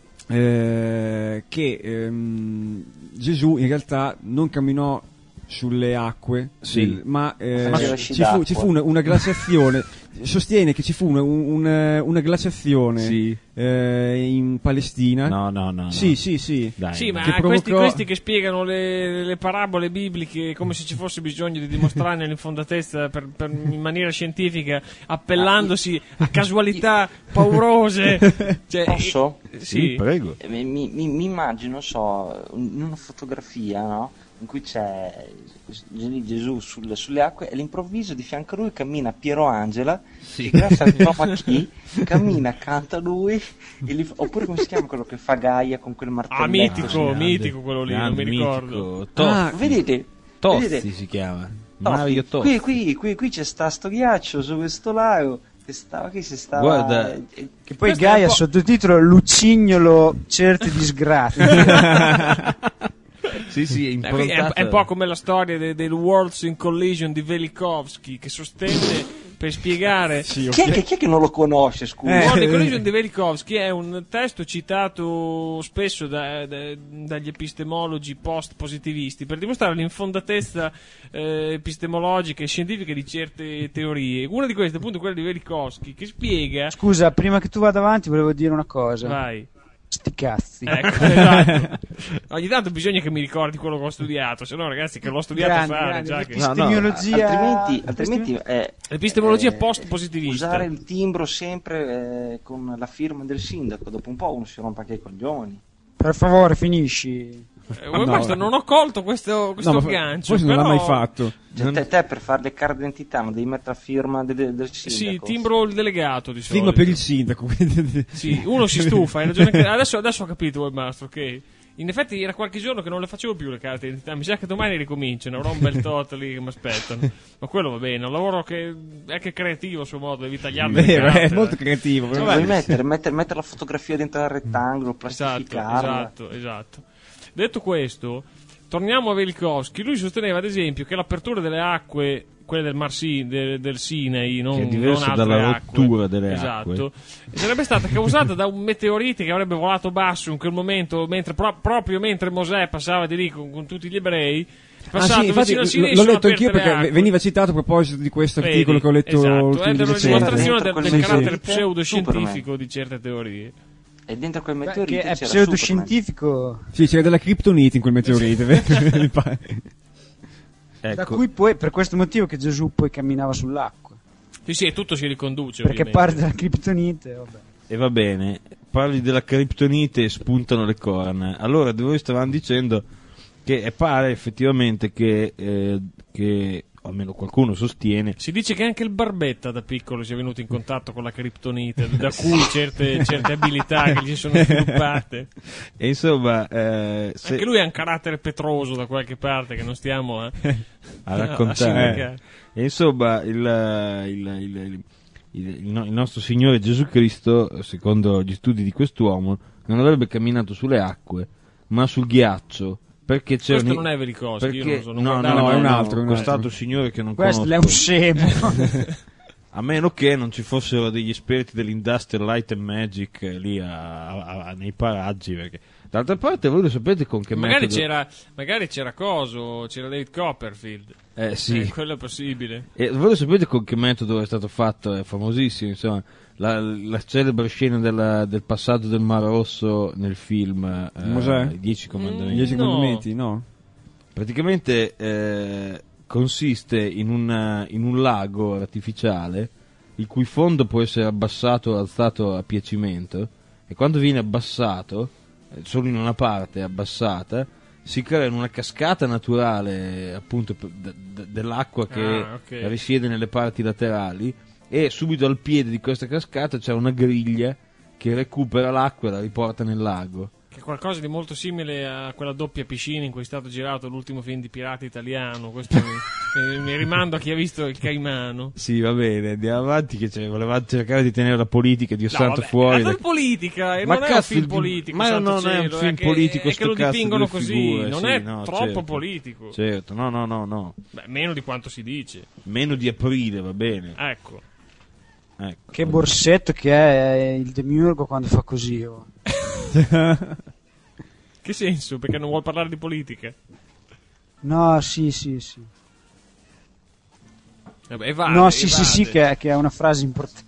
eh, che ehm, Gesù in realtà non camminò sulle acque, Sì. del- ma eh, Faceva ci, sci fu, d'acqua. ci fu una, una glaciazione. Sostiene che ci fu una, una, una glaciazione Sì. eh, in Palestina. No, no, no. no. Sì, sì, sì. Dai, Sì, ma Che questi, provocò- questi che spiegano le, le parabole bibliche come se ci fosse bisogno di dimostrarne l'infondatezza per, per- in maniera scientifica, appellandosi a casualità paurose. Cioè, Posso? eh, Sì, sì. prego. Eh, Mi, mi- mi immagino, so, in una fotografia, no? In cui c'è lì Gesù sul- sulle acque e all'improvviso di fianco a lui cammina Piero Angela, Sì. che grazie al Toma chi cammina accanto a lui, e gli fa- oppure come si chiama quello che fa Gaia con quel martelletto? Ah, mitico, sì. mitico quello lì, non mi Grande, ricordo. mitico. Tozzi, Ah, Vedete? Tozzi Vedete? si chiama. Mario Qui, Toffi. qui, qui, qui c'è sta sto ghiaccio su questo lago che stava, che si stava... Guarda, eh, eh, Che poi Questo è Gaia un po'- sottotitolo Lucignolo certe disgrazie. Sì, sì, è Eh, quindi improntato. È, è un po' come la storia de- del Worlds in Collision di Velikovsky, che sostenne per spiegare. Sì, chi, è che, chi è che non lo conosce, scusa? Eh. World in Collision di Velikovsky è un testo citato spesso da- da- dagli epistemologi post-positivisti per dimostrare l'infondatezza eh, epistemologica e scientifica di certe teorie. Una di queste, appunto, quella di Velikovsky, che spiega. Scusa, prima che tu vada avanti volevo dire una cosa. Vai. Sti cazzi. Ecco, esatto. Ogni tanto bisogna che mi ricordi quello che ho studiato, se no, ragazzi, che l'ho studiato a Grande, fare. grande, Già che... No, no, Epistemologia... altrimenti, altrimenti è, Epistemologia eh, post-positivista. usare il timbro sempre eh, con la firma del sindaco, dopo un po' uno si rompe anche i coglioni. Per favore, finisci. Eh, voi basta, non ho colto questo, questo No, ma gancio. forse non l'ha però- mai fatto. Cioè, te, te per fare le carte d'identità non devi mettere la firma de- de- del Sì, sindaco. timbro il delegato di solito. Firma per il sindaco. quindi- Sì, uno si stufa, hai ragione. Che... Adesso, adesso ho capito, webmaster, ok. In effetti era qualche giorno che non le facevo più le carte d'identità. Mi sa che domani ricominciano. Avrò un bel tot lì che mi aspettano. Ma quello va bene. È un lavoro che è che creativo a suo modo. Devi tagliarle le Vero, carte, è molto eh. creativo. Cioè, Vabbè, devi mettere, mettere, mettere la fotografia dentro il rettangolo, Esatto, plastificarla. esatto, esatto. Detto questo, torniamo a Velikovsky. Lui sosteneva, ad esempio, che l'apertura delle acque, quelle del Mar Sin- del, del Sinai, non, Che è diverso non altre dalla acque, rottura delle esatto, acque. sarebbe stata causata da un meteorite che avrebbe volato basso in quel momento, mentre, pro- proprio mentre Mosè passava di lì con, con tutti gli ebrei. Ah, Passato sì, infatti vicino al l- Sinai, l'ho sono letto anch'io aperte le perché acque. veniva citato a proposito di questo Vedi, articolo che ho letto esatto, l'ultimo è di una recente. dimostrazione del, Dentro del quel carattere meteorite, pseudoscientifico di certe teorie. E dentro quel Beh, meteorite che è c'era pseudoscientifico, Sì, c'era della criptonite in quel meteorite. vero? Mi pare. da Ecco, cui poi, per questo motivo che Gesù poi camminava sull'acqua. Sì, sì, e tutto si riconduce. Perché ovviamente. parte dalla criptonite, vabbè. e va bene, parli della criptonite e spuntano le corna. Allora, voi stavano dicendo che pare effettivamente che, eh, che o almeno qualcuno sostiene. Si dice che anche il Barbetta da piccolo sia venuto in contatto con la criptonite, da cui certe, certe abilità che gli sono sviluppate. E insomma, eh, se, Anche lui ha un carattere petroso da qualche parte che non stiamo eh, a a raccontare. significare. E insomma, il, il, il, il, il, il no- il nostro Signore Gesù Cristo, secondo gli studi di quest'uomo, non avrebbe camminato sulle acque, ma sul ghiaccio. Perché c'era Questo non è Velikovsky, io non lo so, non no, guardavo- no, No, è un no, altro, è un questo altro. signore che non Questo è un conosco. scemo. A meno che non ci fossero degli esperti dell'Industrial Light and Magic eh, lì a- a- a- nei paraggi. Perché d'altra parte, voi lo sapete con che Magari metodo. c'era, magari c'era Coso, c'era David Copperfield. Eh sì. Eh, quello è possibile. E voi lo sapete con che metodo è stato fatto? È famosissimo, insomma. La, la celebre scena della- del passaggio del Mar Rosso nel film eh, Mosè? I Dieci Comandamenti. Gli dieci No. comandamenti, no? Praticamente eh, consiste in, una- in un lago artificiale il cui fondo può essere abbassato o alzato a piacimento, e quando viene abbassato, eh, solo in una parte abbassata, si crea una cascata naturale appunto p- d- d- dell'acqua che Ah, ok. risiede nelle parti laterali, e subito al piede di questa cascata c'è una griglia che recupera l'acqua e la riporta nel lago. Che è qualcosa di molto simile a quella doppia piscina in cui è stato girato l'ultimo film di pirata italiano. Questo mi, mi- mi rimando a chi ha visto il Caimano. Sì, va bene, andiamo avanti, che cioè, volevamo cercare di tenere la politica di No, Santo vabbè, fuori. è da- una politica, e Ma non è un cazzo, film il- politico. ma santo non è un cielo, film che, politico, è sto che lo cazzo di dipingono due così, figure, non sì, è no, troppo certo. politico. Certo, no, no, no, no. Beh, meno di quanto si dice. Meno di aprile, va bene. Ecco. Ecco. Che borsetto che è il demiurgo quando fa così. Oh. Che senso? Perché non vuol parlare di politica? No, sì, sì, sì. Vabbè, evade, no, sì, sì, evade. sì, che è, che è una frase importante.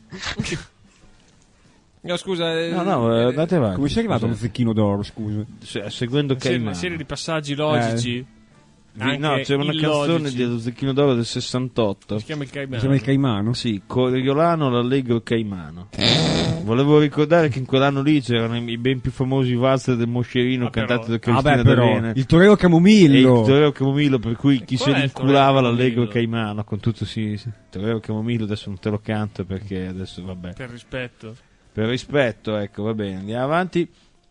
No, scusa. eh, No, no, eh, andate avanti. Come sei arrivato allo Scusa. zecchino d'oro, scusa? Se- seguendo una serie, Caimano. una serie di passaggi logici. Vi- anche no, c'era una illogici. canzone dello Zecchino d'Oro del sessantotto. Si chiama il Caimano. Si chiama il Caimano? Sì, Coriolano, l'Allegro Caimano. Volevo ricordare che in quell'anno lì c'erano i ben più famosi valzer del Moscerino Ah, però. cantati da Ah, Cristina beh, però. D'Avena. Il Torero E il Camomillo. Torero Camomillo, per cui chi Qual se è il l'inculava Torero l'Allegro Camomillo? Caimano, con tutto sì, sì. Torero Camomillo adesso non te lo canto perché adesso vabbè. Per rispetto. Per rispetto, ecco, va bene, andiamo avanti.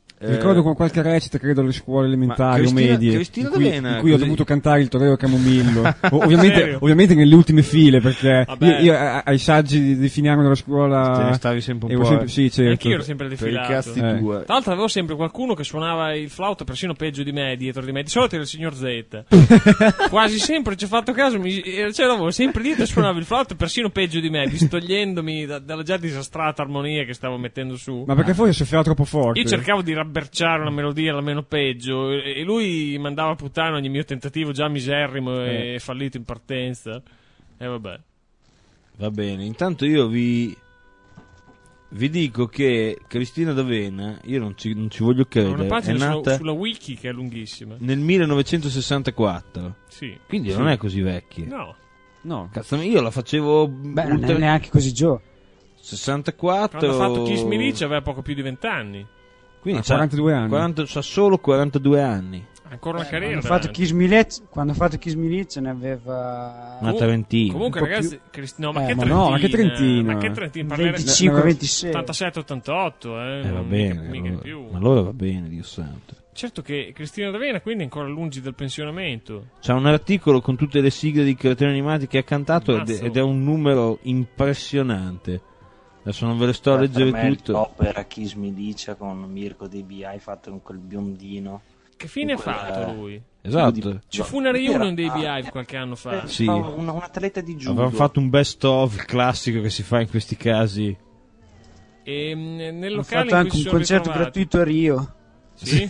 Mi ricordo con qualche recita, credo, alle scuole elementari o Cristina- medie, Cristina in cui, D'Avena, in cui ho così- dovuto cantare il Torero Camomillo. O- ovviamente, Serio? ovviamente nelle ultime file, perché Vabbè. io, io a- ai saggi di, di fine anno della scuola... Te ne stavi sempre un ero po', sempre- eh. Sì, certo. Anch'io ero sempre per i defilato. cazzi Eh. tuoi. Tra l'altro avevo sempre qualcuno che suonava il flauto persino peggio di me, dietro di me. Di solito era il signor Z. Quasi sempre ci ho fatto caso, mi, cioè avevo sempre dietro e suonava il flauto persino peggio di me, distogliendomi da- dalla già disastrata armonia che stavo mettendo su. Ma perché forse soffiava troppo forte? Io cercavo di rabberciare una melodia almeno peggio e e lui mandava a puttana ogni mio tentativo già miserrimo e fallito in partenza. E vabbè. Va bene, intanto io vi vi dico che Cristina D'Avena, io non ci, non ci voglio Ho credere, una è pagina sulla, nata sulla wiki che è lunghissima. nel millenovecentosessantaquattro, Sì. quindi Sì. non è così vecchia. No. No. Cazzo, io la facevo Beh, non ultra- è neanche così giù. sessantaquattro. Quando ha fatto Kiss Me Rich aveva poco più di venti anni. Quindi Ah, c'ha quarantadue anni. quaranta c'ha solo quarantadue anni. Ancora una Quando carriera. ha fatto davanti. Kiss Me Rich- quando ha fatto Kiss Me Rich ne aveva Una Comu- trentina. Comunque, Un po' ragazzi, Crist- no, ma Eh, che ma trentina? no, ma che trentina? Ma che trentina? Parlerei venticinque ventisei. ottantasette ottantotto, eh. Eh, va non bene, mica, mica di allora- più. ma allora va bene, Dio santo. Certo che Cristina D'Avena quindi è ancora lungi dal pensionamento. C'è un articolo con tutte le sigle di cartoni animati che ha cantato ed, Mazzo. ed è un numero impressionante. Adesso non ve le sto a Per leggere me il tutto. top era Chi mi dice con Mirko dei B I fatto con quel biondino. Che fine ha Quella- fatto lui? Esatto. Ci fu una reunion Era- dei ah, Beehive qualche anno fa. Sì. Fa un, un atleta di judo. Avevamo fatto un best of classico che si fa in questi casi. E mh, nel Ho locale fatto in cui anche si un sono concerto ritrovati- gratuito a Rio. Sì?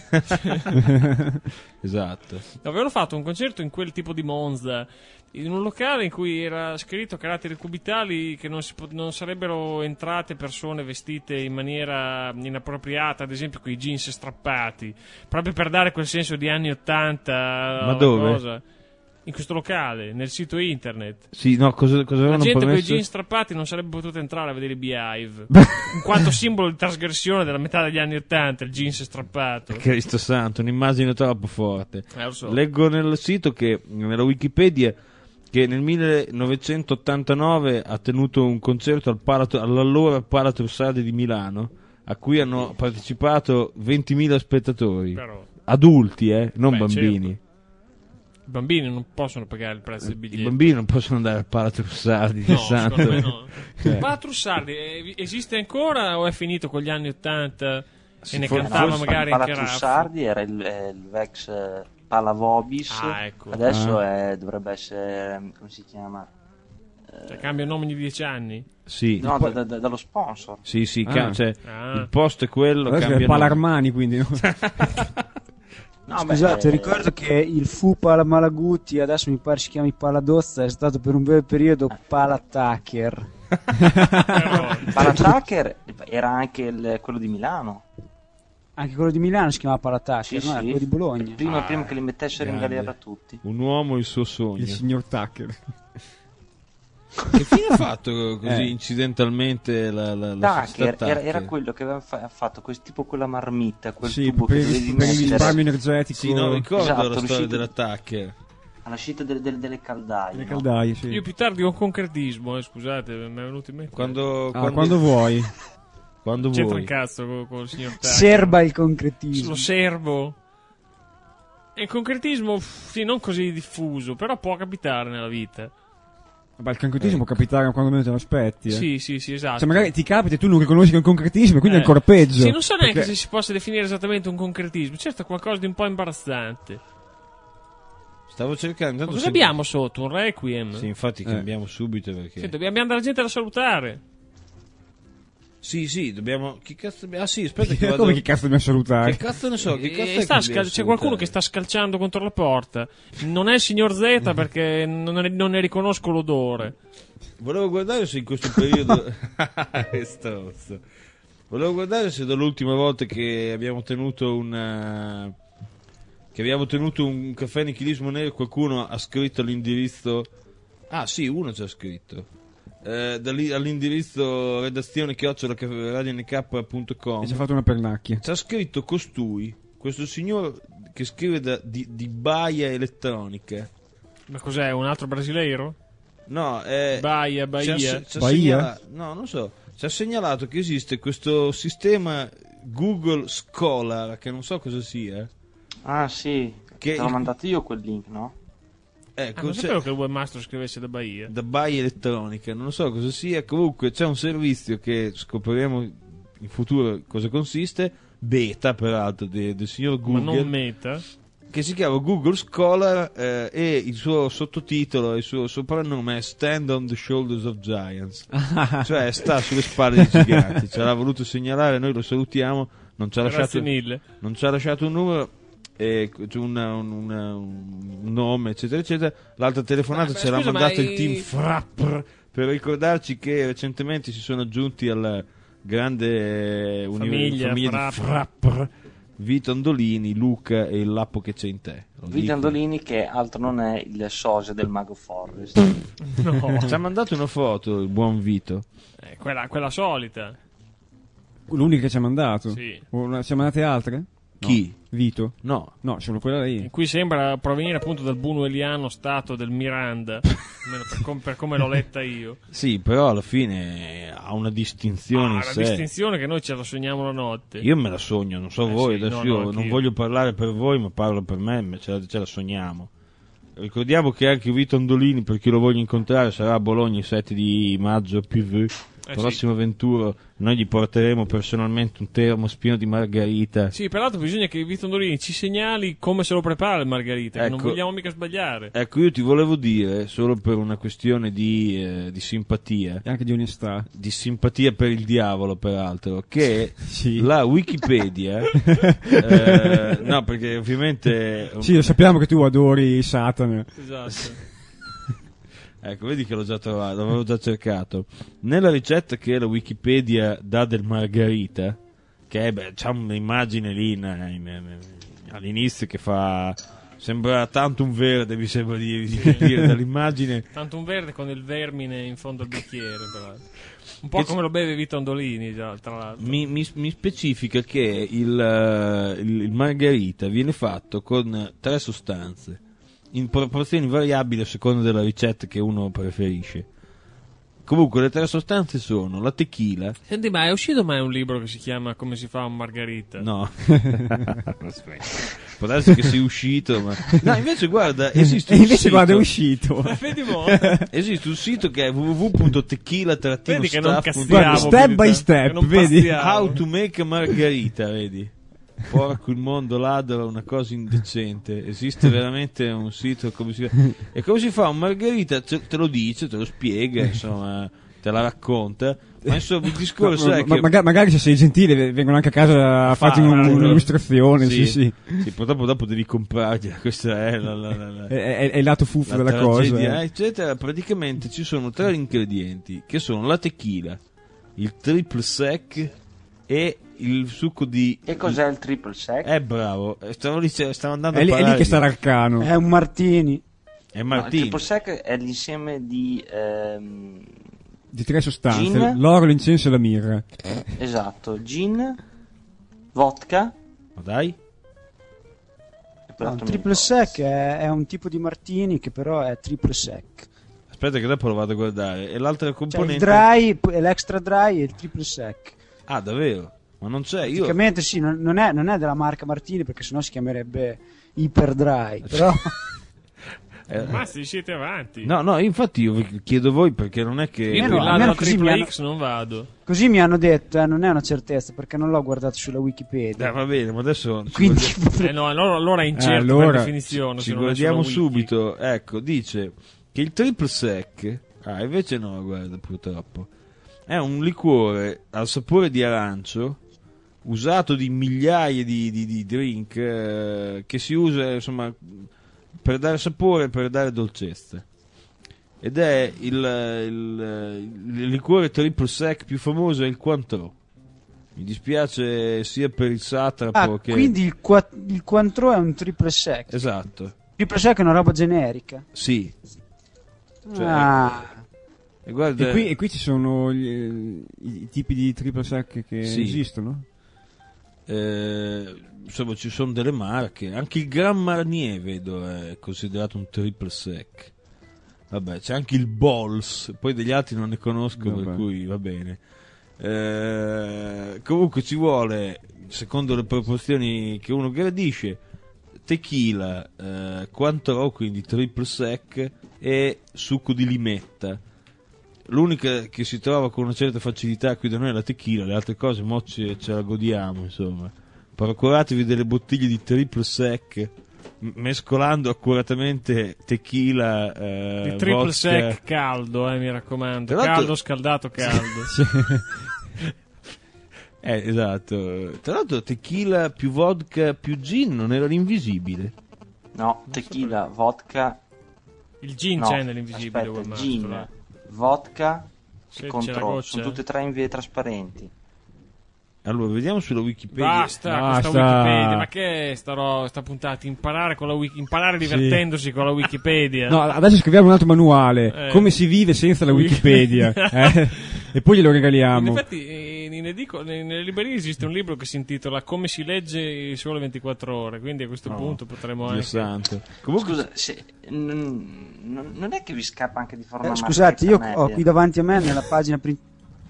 Esatto. Avevano fatto un concerto in quel tipo di Monza, in un locale in cui era scritto a caratteri cubitali che non, si po- non sarebbero entrate persone vestite in maniera inappropriata, ad esempio con i jeans strappati, proprio per dare quel senso di anni ottanta. Ma alla dove? cosa. In questo locale, nel sito internet. Sì, no, cosa, cosa La avevano gente con i promesso? jeans strappati non sarebbe potuta entrare a vedere i Beehive, in quanto simbolo di trasgressione della metà degli anni ottanta, il jeans strappato. Cristo santo, un'immagine troppo forte. Eh, lo so. Leggo nel sito che, nella Wikipedia, che nel millenovecentottantanove ha tenuto un concerto al Palato- all'allora Palatrussardi di Milano, a cui hanno partecipato ventimila spettatori. Però Adulti, eh, non Beh, bambini. certo. i bambini non possono pagare il prezzo del biglietto. I bambini non possono andare al Palatrussardi. No, santo. secondo me no. Cioè, Patrussardi eh, esiste ancora o è finito con gli anni ottanta Sì, e ne for- cantava forse- magari il anche Raff? Palatrussardi era il, eh, il Vex eh, Palavobis. Ah, ecco. Adesso è- dovrebbe essere, come si chiama? Cioè, cambia nome ogni dieci anni? sì, No, da- da- da- dallo sponsor. sì, sì, Ah. ca- cioè, Ah. il posto è quello. Adesso cambia è nome. Palarmani, quindi no? No, Scusate, beh, ricordo che il Fu Palamalaguti, adesso mi pare si chiami Paladozza, è stato per un breve periodo Palataker. Però, Palataker era anche il- quello di Milano. Anche quello di Milano si chiamava Palataker, Sì, no? Era sì. quello di Bologna. Prima, Ah, prima che li mettessero in grande. galera tutti. Un uomo e il suo sogno. Il signor Tucker. Che fine ha fatto così Eh. incidentalmente la, la, la società Tucker era, era Tucker? quello che aveva fa- fatto quel, tipo quella marmitta, quel Sì, tubo per che il, dovevi per il mettere risparmio energetico. Sì, no, ricordo Esatto, la storia riuscito- dell'attacco. all'uscita delle, delle, delle caldaie. Le no? caldaie, sì. io più tardi ho un concretismo, eh, scusate, mi è venuto in mente. Quando, Ah, quando vuoi. quando C'entra vuoi. un cazzo con, con il signor Tucker. Serba il concretismo. Lo servo. E il concretismo, uff, sì, non così diffuso, però può capitare nella vita. Vabbè, il concretismo può capitare quando meno te lo aspetti. Eh. Sì, sì, sì, esatto. Se magari ti capita e tu non riconosci che è un concretismo, quindi Eh. è ancora peggio. Sì, non so neanche Perché- se si possa definire esattamente un concretismo. Certo, è qualcosa di un po' imbarazzante. Stavo cercando. Ma intanto cosa se- abbiamo sotto? Un requiem? Sì, infatti Eh. cambiamo subito perché. Sì, dobbiamo andare la gente da salutare. Sì, sì, dobbiamo. Chi cazzo abbiamo- Ah, sì, aspetta che vado. Come che cazzo dobbiamo salutare? Che cazzo ne so? Che E cazzo è sta che scal- dobbiamo c'è qualcuno che salutare? sta scalciando contro la porta. Non è il signor Z perché non ne, non ne riconosco l'odore. Volevo guardare se in questo periodo. Che stronzo. Volevo guardare se dall'ultima volta che abbiamo tenuto un. Che abbiamo tenuto un caffè nichilismo nero, qualcuno ha scritto all'indirizzo. Ah, sì, uno ci ha scritto. Eh, da lì- all'indirizzo redazione chiocciola radio n k punto com E ci ha fatto una pernacchia. c'ha scritto costui, questo signor che scrive da, di, di Baia Elettronica. Ma cos'è? Un altro brasileiro? No, è Baia, ci Bahia. ha- ci ha Bahia? segnala- no, non so, ci ha segnalato che esiste questo sistema Google Scholar, che non so cosa sia. Ah sì, che te l'ho mandato io quel link, no? Ecco, Ah, non c'è- sapevo che il webmaster scrivesse da Bahia. da Bahia Elettronica, non so cosa sia, comunque c'è un servizio che scopriremo in futuro cosa consiste, beta peraltro de- del signor Ma Google, non meta. che si chiama Google Scholar, eh, e il suo sottotitolo, il suo soprannome è Stand on the Shoulders of Giants, cioè sta sulle spalle dei giganti. Ce l'ha voluto segnalare, noi lo salutiamo, non ci ha Grazie lasciato, mille. non ci ha lasciato un numero, e c'è una- un, una- un nome, eccetera eccetera. L'altra telefonata Ma- ce l'ha scusa, mandata ma il team i- Frappr, per ricordarci che recentemente si sono aggiunti alla grande eh, uni- Famiglia famiglia di Frappr. Frappr Vito Andolini, Luca e il lappo che c'è in te. Lo Vito dico. Andolini, che altro non è il sosia del Mago Forest. No, Ci ha mandato una foto il buon Vito. eh, quella, quella solita. L'unica che ci ha mandato. Sì. O ne- ci ha mandate altre? No. Chi? Vito? No. No, solo quella lì. In cui sembra provenire appunto dal bunueliano stato del Miranda, almeno per, com- per come l'ho letta io. Sì, però alla fine ha una distinzione Ah, in la sé. distinzione che noi ce la sogniamo la notte. Io me la sogno, non so Eh voi, sì, adesso no, io no, non anch'io. voglio parlare per voi, ma parlo per me, me ce la, ce la sogniamo. Ricordiamo che anche Vito Andolini, per chi lo voglia incontrare, sarà a Bologna il sette di maggio P V. Eh Prossimo venturo noi gli porteremo personalmente un termos pieno di margarita. Sì, peraltro bisogna che Vito Andolini ci segnali come se lo prepara il Margherita, che non Ecco. vogliamo mica sbagliare. Ecco, io ti volevo dire, solo per una questione di, eh, di simpatia, E anche di onestà. di simpatia per il diavolo peraltro, che Sì. la Wikipedia, eh, no, perché ovviamente... Sì, lo sappiamo che tu adori Satana. Esatto. Ecco, vedi che l'ho già trovato, l'avevo già cercato. Nella ricetta che la Wikipedia dà del margarita, che è, beh, c'ha un'immagine lì in- in- in- all'inizio che fa... Sembra tanto un verde, mi sembra di, di capire dall'immagine. Tanto un verde con il vermine in fondo al bicchiere, peraltro. Un po' Che come lo beve Vito Andolini, già, tra l'altro. Mi, mi- mi specifica che il, eh, il- il margarita viene fatto con tre sostanze, in proporzioni variabili a seconda della ricetta che uno preferisce. Comunque le tre sostanze sono la tequila. Senti, ma è uscito mai un libro che si chiama Come si fa un Margherita? No. Aspetta. Può darsi che sia uscito, ma... No, invece guarda, esiste E un invece sito... guarda, è uscito. Ma vedi mo'? Esiste un sito che è w w w punto tequila Vedi che non staff punto castiamo. Guarda, step più by di te, step, che non vedi? pastiamo. How to make a margarita, vedi? Porco il mondo ladra, una cosa indecente. Esiste veramente un sito come si... E come si fa un margarita? Te te lo dice, te lo spiega, insomma, te la racconta. Ma insomma il discorso Ma- è ma- che... maga- magari se sei gentile vengono anche a casa a farti un- Farlo. un'illustrazione. Sì, sì. Sì, purtroppo dopo devi comprargliela. Questa è la... la, la, la... È, è- è il lato fuffo la della cosa. tragedia, eh. eccetera. Praticamente ci sono tre ingredienti che sono la tequila, il triple sec e il succo di... E cos'è il triple sec? Eh bravo, eh, stavo, lì, stavo andando È, a lì, è parlare lì che di- sta l'arcano. È un martini. È No, il Martini. triple sec è l'insieme di... ehm, Di tre sostanze: Gin? l'oro, l'incenso e la mirra. esatto, gin, vodka Ma dai, e poi No, altro il triple mi ricordo. sec è, è un tipo di martini che però è triple sec. aspetta che dopo lo vado a guardare. E l'altra Cioè il componente... dry, p- l'extra dry e il triple sec. Ah, davvero? Ma non c'è, io... Praticamente sì, non, non è, non è della marca Martini perché sennò si chiamerebbe Hyper Dry. Però eh, Ma se siete avanti. no, no, infatti io vi chiedo voi perché non è che... Io Almeno- qui là almeno dalla così mi tripla hanno- X non vado. così mi hanno detto, eh, non è una certezza perché non l'ho guardato sulla Wikipedia. Eh, va bene, ma adesso... ci Quindi guardiamo- Eh no, allora, allora è incerto Eh, allora per definizione. Ci se non è guardiamo sulla wiki. subito. Ecco, dice che il triple sec... Ah, invece no, guarda, purtroppo. È un liquore al sapore di arancio, usato di migliaia di, di, di drink, eh, che si usa, insomma, per dare sapore e per dare dolcezza. Ed è il, il, il liquore triple sec più famoso, è il Cointreau. Mi dispiace sia per il satrapo ah, che... quindi il, qua- il Cointreau è un triple sec. Esatto, Triple sec è una roba generica. sì. Cioè, ah, E guarda, E qui, e qui ci sono gli- i, i tipi di triple sec che Sì. esistono? eh, insomma, ci sono delle marche. Anche il Grand Marnier, vedo, è considerato un triple sec. Vabbè, c'è anche il Bols, poi degli altri non ne conosco, per Vabbè. cui va bene. Eh, comunque ci vuole secondo le proporzioni che uno gradisce, tequila, eh, Cointreau, quindi triple sec, e succo di limetta. L'unica che si trova con una certa facilità qui da noi è la tequila, le altre cose mo ce, ce la godiamo, insomma. Procuratevi delle bottiglie di triple sec, m- mescolando accuratamente tequila, eh, il triple vodka. sec caldo, eh, mi raccomando. Tra l'altro- Caldo, scaldato, caldo. Eh, esatto. Tra l'altro tequila più vodka più gin non era l'invisibile. No, tequila, vodka. Il gin no, c'è nell'invisibile. aspetta, quel gin, mastro, eh. vodka Se e c'è la controllo. goccia. Sono tutte e tre in vie trasparenti. Allora, vediamo sulla Wikipedia. Basta, Basta. questa Wikipedia. Ma che è sta, ro- sta puntata? Imparare, con la wiki- imparare divertendosi con la Wikipedia. No, adesso scriviamo un altro manuale. Eh. Come si vive senza la Wikipedia? eh? E poi glielo In regaliamo. effetti, eh, in edico- nelle librerie esiste un libro che si intitola Come si legge in sole ventiquattro ore. Quindi a questo No, punto potremo Dio anche. santo. Comunque, Scusa, se, n- n- non è che vi scappa anche di forma Eh, scusate, io marchetta ho media? qui davanti a me nella pagina principale.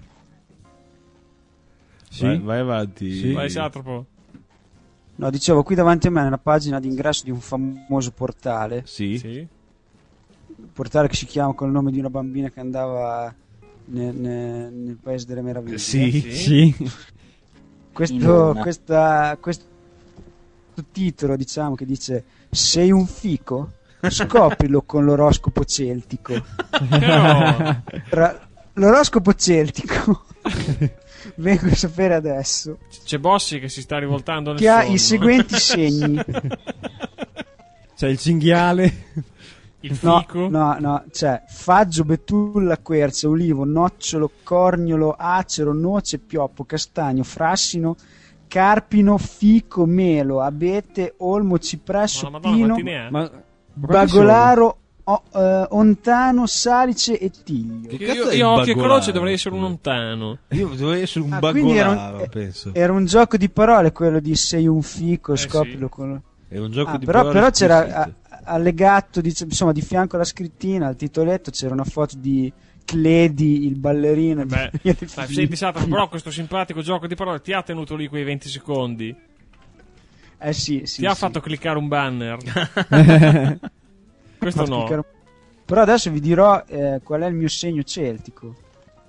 Sì? vai, vai avanti. Sì. Vai, Satropo. No, dicevo, qui davanti a me nella pagina d'ingresso di un famoso portale, Sì. Sì. portale che si chiama con il nome di una bambina che andava nel, nel- nel paese delle meraviglie. Sì. Sì. In Questo, una. questa, questo titolo, diciamo, che dice: sei un fico? Scoprilo con l'oroscopo celtico. No. Tra- l'oroscopo celtico vengo a sapere adesso C'è Bossi che si sta rivoltando nel che ha sonno. i seguenti segni. C'è il cinghiale. Il No, fico. no, no, c'è faggio, betulla, quercia, ulivo, nocciolo, corniolo, acero, noce, pioppo, castagno, frassino, carpino, fico, melo, abete, olmo, cipresso, Ma la Madonna, pino, quanti ne ha? Ma bagolaro, o- eh, ontano, salice e tiglio. Che Io, cazzo io, è io il occhio e croce bagolaro? dovrei essere un lontano. Io dovrei essere un Ah, quindi era un- bagolaro, eh, penso. Era un gioco di parole quello di sei un fico, Eh, scoprilo sì. con... È un gioco Ah, di però, parole però c'era esplicite. a- allegato, dice- insomma, di fianco alla scrittina, al titoletto c'era una foto di Cledi, il ballerino. di Beh, Maria De dai, Filippi. senti, Satropo, però questo simpatico gioco di parole ti ha tenuto lì quei venti secondi. Eh sì, sì, Ti ha sì. fatto cliccare un banner. Questo Fatto no. cliccare- Però adesso vi dirò eh, qual è il mio segno celtico.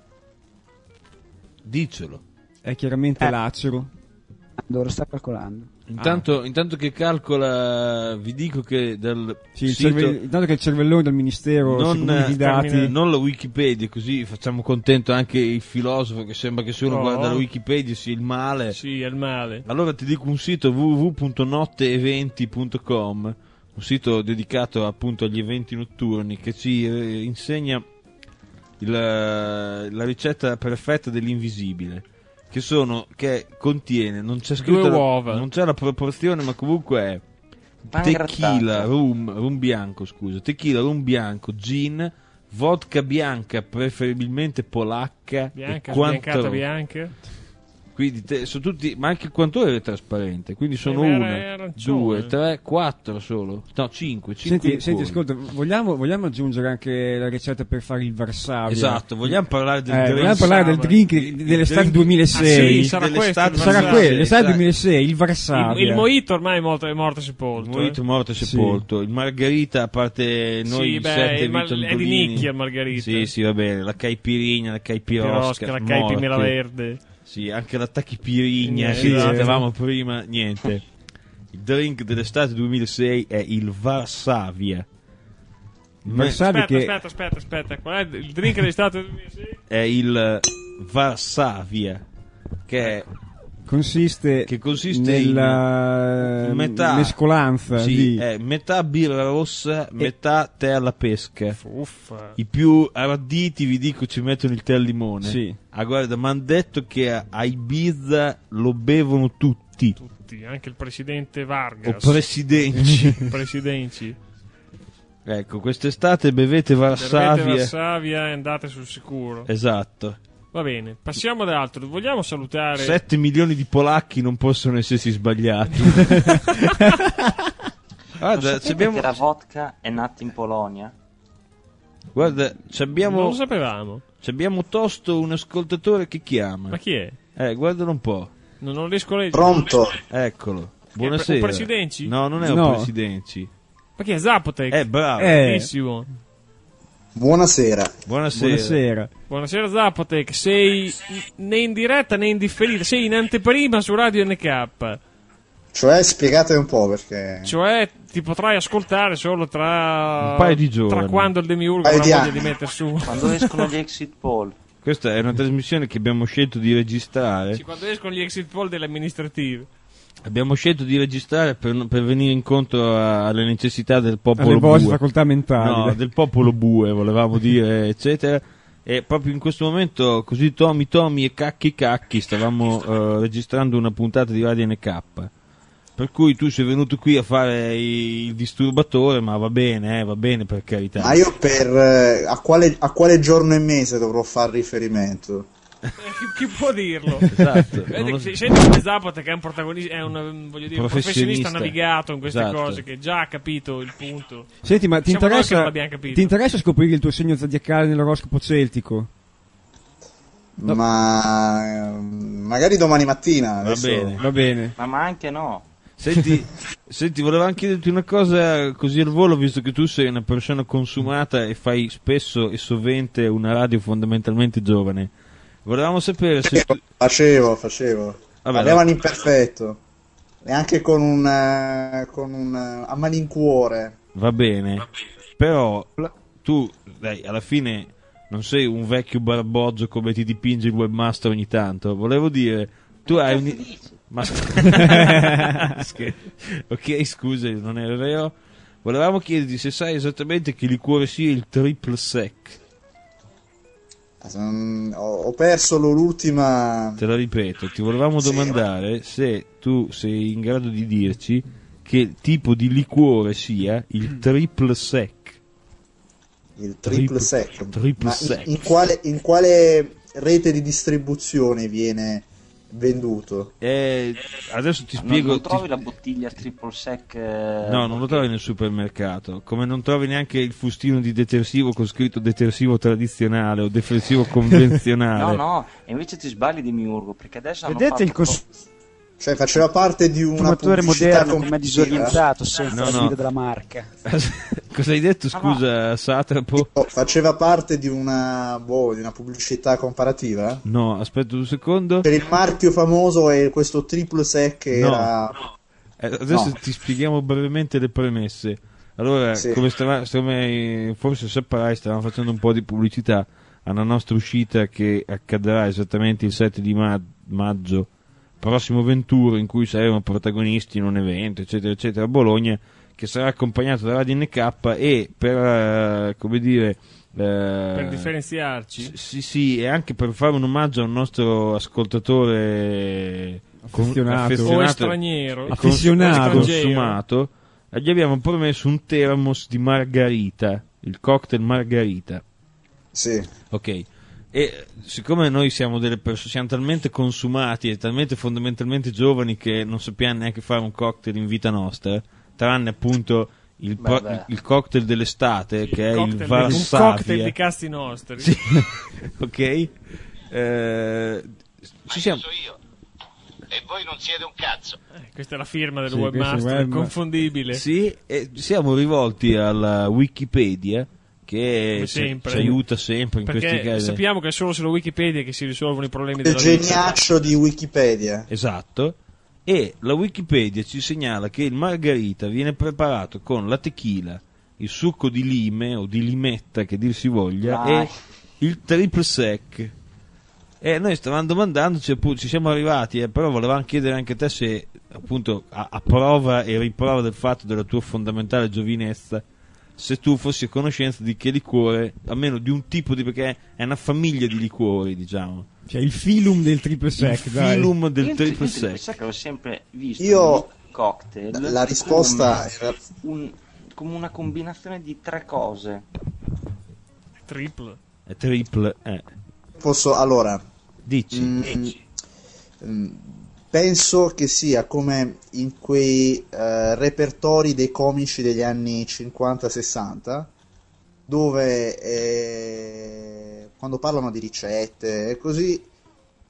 Dicelo. È chiaramente Eh. lacero. Lo sta calcolando. Intanto, intanto che calcola, vi dico che dal Sì, il sito cerve- intanto che il cervellone del ministero Non, si comunica i eh, dati. termine- non la Wikipedia, così facciamo contento anche il filosofo, che sembra che se uno Oh. guarda la Wikipedia sia il male. Sì, è il male. Allora ti dico un sito w w w punto notte eventi punto com, un sito dedicato appunto agli eventi notturni, che ci eh, insegna il, la ricetta perfetta dell'invisibile, che sono che contiene, non c'è scritto Due la- uova. non c'è la proporzione, ma comunque è Pan tequila, grattato. rum, rum bianco, scusa, tequila, rum bianco, gin, vodka bianca, preferibilmente polacca, Bianca, e sbiancata Cointreau. bianca. Quindi te- sono tutti, ma anche il Cointreau è trasparente, quindi sono Era- una, era arancione. due, tre, quattro solo, no, cinque, cinque Senti, senti, liquori. ascolta, vogliamo, vogliamo aggiungere anche la ricetta per fare il Varsavia? Esatto, vogliamo parlare del Eh, drink. vogliamo parlare del drink Il- dell'estate il drink- duemilasei. Ah, sì, sarà dell'estate questo, Sarà Varsavia. quello, l'estate Esatto. duemilasei, il Varsavia. Il, il mojito ormai è morto, è morto e sepolto. Il mojito eh. morto e Sì. sepolto, il margarita, a parte noi Sì, beh, sette il mar- vitelini. è di nicchia il margarita. Sì, sì, va bene, la caipirigna, la caipirosca, Pirosca, la caipi morte. mela verde. Sì, anche la tachipirigna, Eh, che esatto. citavamo prima, niente. Il drink dell'estate duemilasei è il Varsavia. Il Me- Varsavia Aspetta, che... aspetta, aspetta, aspetta. Qual è il drink dell'estate duemilasei? È il Varsavia, che è consiste, che consiste nella in metà mescolanza sì, di... è metà birra rossa, metà tè alla pesca. Uffa. I più arditi, vi dico, ci mettono il tè al limone. Sì. Ah, guarda, mi hanno detto che a a Ibiza lo bevono tutti. Tutti, anche il presidente O Vargas. presidenti. Presidenti. Ecco, quest'estate bevete Bevete Varsavia. Varsavia e andate sul sicuro. Esatto. Va bene, passiamo ad altro. Vogliamo salutare... sette milioni di polacchi non possono essersi sbagliati. Lo Guarda, sapete ci abbiamo, che la vodka è nata in Polonia? guarda, ci Non abbiamo, lo sapevamo. ci abbiamo tosto un ascoltatore che chiama. Ma chi è? Eh, guardalo un po'. Non, non riesco a leggere. Pronto? Eccolo. Buonasera. Un Presidenci? No, non è No. un Presidenci. Ma chi è Zapotec? Eh, bravo. Eh. Bravissimo. Buonasera. Buonasera. Buonasera. Buonasera Zapotec, sei né in diretta né in differita, sei in anteprima su Radio N K. Cioè, spiegate un po' perché... Cioè, ti potrai ascoltare solo tra Un paio di giorni. Tra quando il Demiurgo Paio avrà di voglia anni. di mettere su. Quando escono gli exit poll. Questa è una trasmissione che abbiamo scelto di registrare. Sì, quando escono gli exit poll delle amministrative. Abbiamo scelto di registrare per, per venire incontro a- alle necessità del popolo Alle vostre bue. facoltà mentali. No, del popolo bue, volevamo dire, eccetera. E proprio in questo momento, così Tomi Tomi e Cacchi Cacchi, stavamo eh, registrando una puntata di Radio N K. Per cui tu sei venuto qui a fare il disturbatore, ma va bene, eh, va bene, per carità. Ma io per... eh, a, quale, a quale giorno e mese dovrò fare riferimento? Eh, chi, chi può dirlo? Esatto. Vedi non lo che so. senti come Zapotec che è un protagonista, è un, voglio dire, un Professionista. professionista navigato in queste Esatto. cose, che già ha capito il punto. Senti, ma ti Siamo noi che non interessa, l'abbiamo capito. ti interessa scoprire il tuo segno zodiacale nell'oroscopo celtico? No. Ma... eh, magari domani mattina. Va adesso- bene. Va bene. Ma, ma anche no. Senti, senti, volevo anche chiederti una cosa così al volo, visto che tu sei una persona consumata e fai spesso e sovente una radio fondamentalmente giovane. Volevamo sapere se... tu- Facevo, facevo. Vabbè, Parlavano in perfetto. E anche con un... eh, con un... eh, a malincuore. Va bene, però tu, dai, alla fine non sei un vecchio barboggio come ti dipinge il webmaster ogni tanto. Volevo dire, tu hai un... Ma... Scher- ok, scusa, non è vero. Volevamo chiederti se sai esattamente che liquore sia il triple sec. Mm, Ho ho perso l'ultima... Te la ripeto, ti volevamo Sì. domandare se tu sei in grado di dirci che tipo di liquore sia il triple sec. Il triple Triple- sec. triple Ma sec. in, in quale, in quale rete di distribuzione viene venduto? Eh, adesso ti Non, spiego. non ti- trovi la bottiglia triple sec? eh, No, non lo trovi nel supermercato. Come non trovi neanche il fustino di detersivo con scritto detersivo tradizionale o detersivo convenzionale. No, no, e invece ti sbagli di Miurgo, perché adesso hanno Vedete il fatto... cons- Cioè faceva parte di una consumatore pubblicità moderno come è complessiva? disorientato senza No, la no. guida della marca. Cosa hai detto, scusa, Satrapo? Oh, faceva parte di una, boh, di una pubblicità comparativa? No, aspetta un secondo. Per il marchio famoso e questo triple sec No. era... Eh, adesso No. ti spieghiamo brevemente le premesse. Allora, Sì. come, stava, come forse saprai, stavamo facendo un po' di pubblicità alla nostra uscita che accadrà esattamente il sette di ma- maggio prossimo venturo, in cui saremo protagonisti in un evento, eccetera, eccetera, a Bologna, che sarà accompagnato da Radio N K e per, eh, come dire... eh, Per differenziarci. Sì, sì, e anche per fare un omaggio a un nostro ascoltatore con- Affezionato. O straniero. e cons- Affezionato. consumato, e gli abbiamo promesso un termos di margarita, il cocktail margarita. Sì. Ok. E siccome noi siamo delle persone, siamo talmente consumati e talmente fondamentalmente giovani che non sappiamo neanche fare un cocktail in vita nostra, tranne appunto il, Beh, pro- beh. il cocktail dell'estate, che è il Cocktail- un Varsavia. cocktail di casti nostri. Sì. Ok. Eh, ci siamo. io. E voi non siete un cazzo. Eh, questa è la firma del Sì, questo è webmaster, web- inconfondibile. Sì, e siamo rivolti alla Wikipedia, che Come ci, sempre. ci aiuta sempre in questi Perché casi. sappiamo che è solo sulla Wikipedia che si risolvono i problemi Il della vita. geniaccio di Wikipedia. Esatto. E la Wikipedia ci segnala che il margarita viene preparato con la tequila, il succo di lime o di limetta, che dir si voglia, Dai. e il triple sec. E noi stavamo domandandoci, appunto, ci siamo arrivati, eh, però volevamo chiedere anche a te se, appunto, a, a prova e riprova del fatto della tua fondamentale giovinezza, se tu fossi a conoscenza di che liquore, almeno di un tipo di, perché è una famiglia di liquori, diciamo. Cioè il filum del triple sec, il dai. filum del Io il triple triple sec. sec l'ho sempre visto Io- nei cocktail La risposta come, era... un- come una combinazione di tre cose. Triple. È triple, eh. Posso... Allora... Dici. mm, mm, penso che sia come in quei eh, repertori dei comici degli anni cinquanta sessanta, dove eh, quando parlano di ricette e così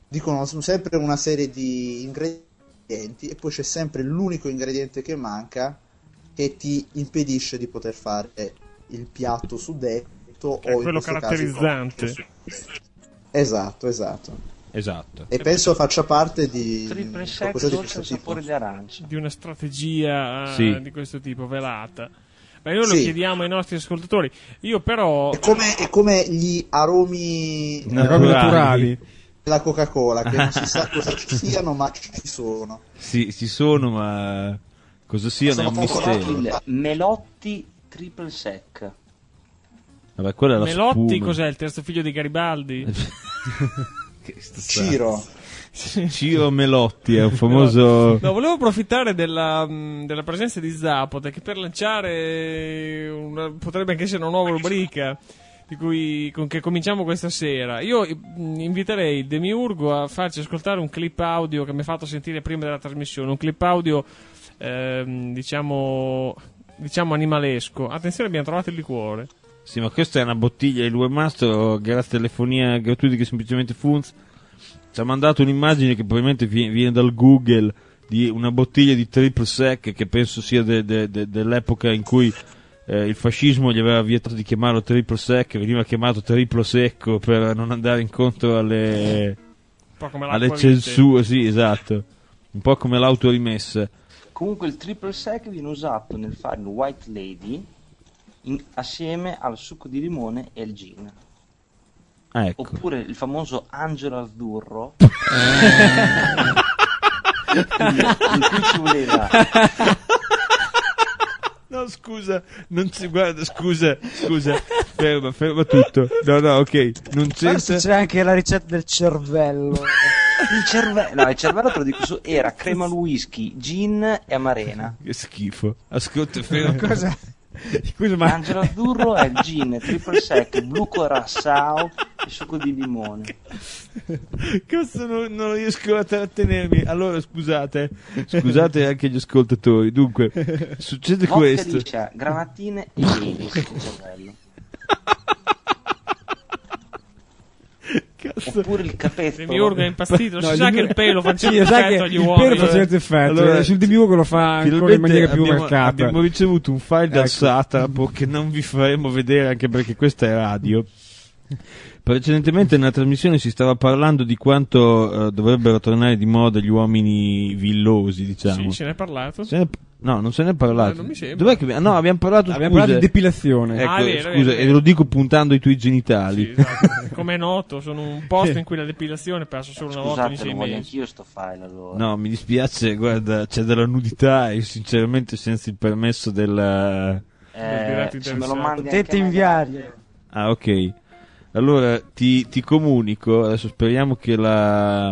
dicono sempre una serie di ingredienti e poi c'è sempre l'unico ingrediente che manca che ti impedisce di poter fare il piatto suddetto Che è o quello in questo caratterizzante. caso esatto esatto Esatto. e penso faccia parte di Triple sec qualcosa di dolce questo al sapore tipo. di arancia. Di una strategia eh, Sì. di questo tipo, velata. Ma noi lo Sì. chiediamo ai nostri ascoltatori. Io però... È come, è come gli aromi Aromi naturali. della Coca-Cola, che non si sa cosa ci siano, ma ci sono. Sì, ci sono, ma cosa siano è un Sono poco mistero. Il Melotti triple sec. Vabbè, quella è la Melotti spuma. cos'è? Il terzo figlio di Garibaldi? Che sto Ciro. Ciro Melotti è un famoso. No, volevo approfittare della, mh, della presenza di Zapotek per lanciare una, potrebbe anche essere una nuova rubrica di cui, con che cominciamo questa sera. Io mh, inviterei il Demiurgo a farci ascoltare un clip audio che mi ha fatto sentire prima della trasmissione, un clip audio ehm, diciamo diciamo animalesco. Attenzione, abbiamo trovato il liquore. Sì, ma questa è una bottiglia. Il webmaster, grazie a telefonia gratuita che semplicemente Funz, ci ha mandato un'immagine che probabilmente vi- viene dal Google di una bottiglia di triple sec che penso sia de- de- de- dell'epoca in cui eh, il fascismo gli aveva vietato di chiamarlo triple sec, veniva chiamato triplo secco per non andare incontro alle, Un po' come alle l'acqua censure. Sì, esatto, un po' come l'autorimessa. Comunque il triple sec viene usato nel fare il White Lady in- assieme al succo di limone e il gin. Ah, ecco. Oppure il famoso Angelo Azzurro Eh. in cui ci voleva No, scusa, non si guarda, scusa, scusa, ferma, ferma tutto. No, no, ok, non Forse c'entra. c'è anche la ricetta del cervello. il cervello, no, il cervello te lo dico su, era crema al whisky, gin e amarena. Che schifo. Ascolta, ferma. Cosa? Scusa, ma Angelo Azzurro è il gin, triple sec, blu curaçao e succo di limone. Cazzo, non, non riesco a trattenermi. Allora, scusate, scusate anche gli ascoltatori. Dunque, succede Vodka questo. liscia, granatine e Baileys il cervello. Cazzo. Oppure il capezzolo. Demiurgo è impazzito. No, si il sa che Demiurgo- il pelo fa un certo sì, sa che effetto agli il uomini. pelo fa un certo effetto. Allora, eh, sul Demiurgo lo fa ancora in Finalmente maniera più abbiamo, marcata. abbiamo ricevuto un file dal Ecco. Satrapo che non vi faremo vedere anche perché questa è radio. Precedentemente nella trasmissione si stava parlando di quanto eh, dovrebbero tornare di moda gli uomini villosi, diciamo. Sì, ce n'è parlato. Se ne- no, non se ne è parlato. Eh, non mi sembra. Dov'è che... ah, no, abbiamo parlato, Abbiamo scusa. parlato di depilazione. Ecco, Ah, è vero, è scusa, vero, è e vero. lo dico puntando ai tuoi genitali. Sì, esatto. Come è noto, sono un posto in cui la depilazione passa solo una volta ogni Scusate, sei lo voglio mesi. anch'io sto file allora. No, mi dispiace, guarda, c'è della nudità e sinceramente senza il permesso del... Eh, diretto se me lo interessato. mandi Potete anche a me, inviarglielo. Ah, ok. Allora ti, ti comunico, adesso speriamo che la...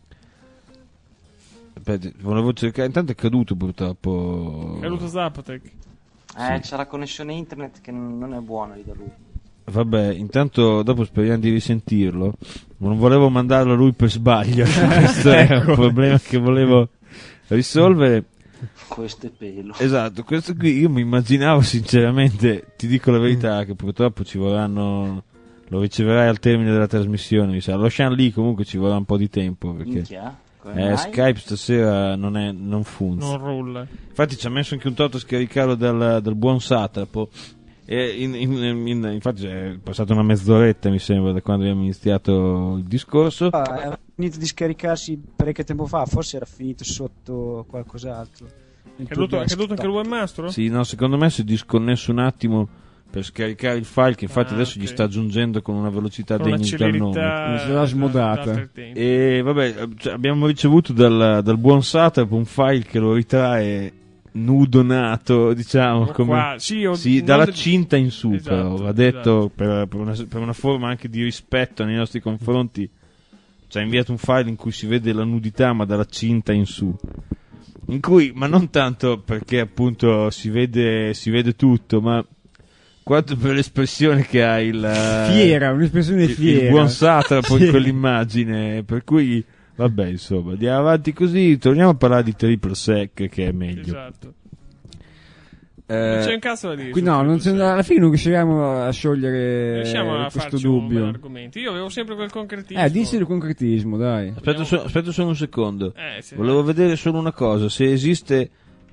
Aspetta, volevo cercare, intanto è caduto purtroppo. È caduto Zapotek. Eh, c'è la connessione internet che non è buona lì da lui. Vabbè, intanto dopo speriamo di risentirlo. Non volevo mandarlo a lui per sbaglio, questo è un problema che volevo risolvere. Questo è pelo. Esatto, questo qui io mi immaginavo sinceramente, ti dico la verità, che purtroppo ci vorranno... Lo riceverai al termine della trasmissione, mi sa. Lo Shan lì comunque ci vorrà un po' di tempo perché Minchia, come eh, mai? Skype stasera non, è, non funziona. Non rulla. Infatti ci ha messo anche un tot a scaricarlo dal, dal buon Satrapo. E in, in, in, infatti è passata una mezz'oretta mi sembra da quando abbiamo iniziato il discorso. Ah, è finito di scaricarsi parecchio tempo fa, forse era finito sotto qualcos'altro. È caduto, è caduto anche il webmastro? Sì, no, secondo me si è disconnesso un attimo per scaricare il file che infatti Ah, adesso ok. gli sta aggiungendo con una velocità Con una degna di tal nome. celerità Mi sarà smodata. da altri tempi. E vabbè, cioè, abbiamo ricevuto dal, dal buon Satrap un file che lo ritrae nudonato, diciamo, Ecco come, qua. Sì, io- sì, non dalla de- cinta in su, Esatto, però, va detto esatto. per, per una, per una forma anche di rispetto nei nostri confronti. Ci ha inviato un file in cui si vede la nudità, ma dalla cinta in su. In cui, ma non tanto perché appunto si vede, si vede tutto, ma quanto per l'espressione che ha il Fiera, un'espressione il, fiera. il buon Satrapo Sì. in quell'immagine, per cui vabbè, insomma, andiamo avanti così, torniamo a parlare di triple sec che è meglio. Esatto. Non c'è un cazzo da dire. Qui no, non c'è, alla fine non riusciamo a sciogliere Riusciamo a questo farci dubbio. un bel argomento. Io avevo sempre quel concretismo. Eh, dici il concretismo, dai. Aspetta, so- aspetta solo un secondo. Eh, sì. Volevo vedere solo una cosa, se esiste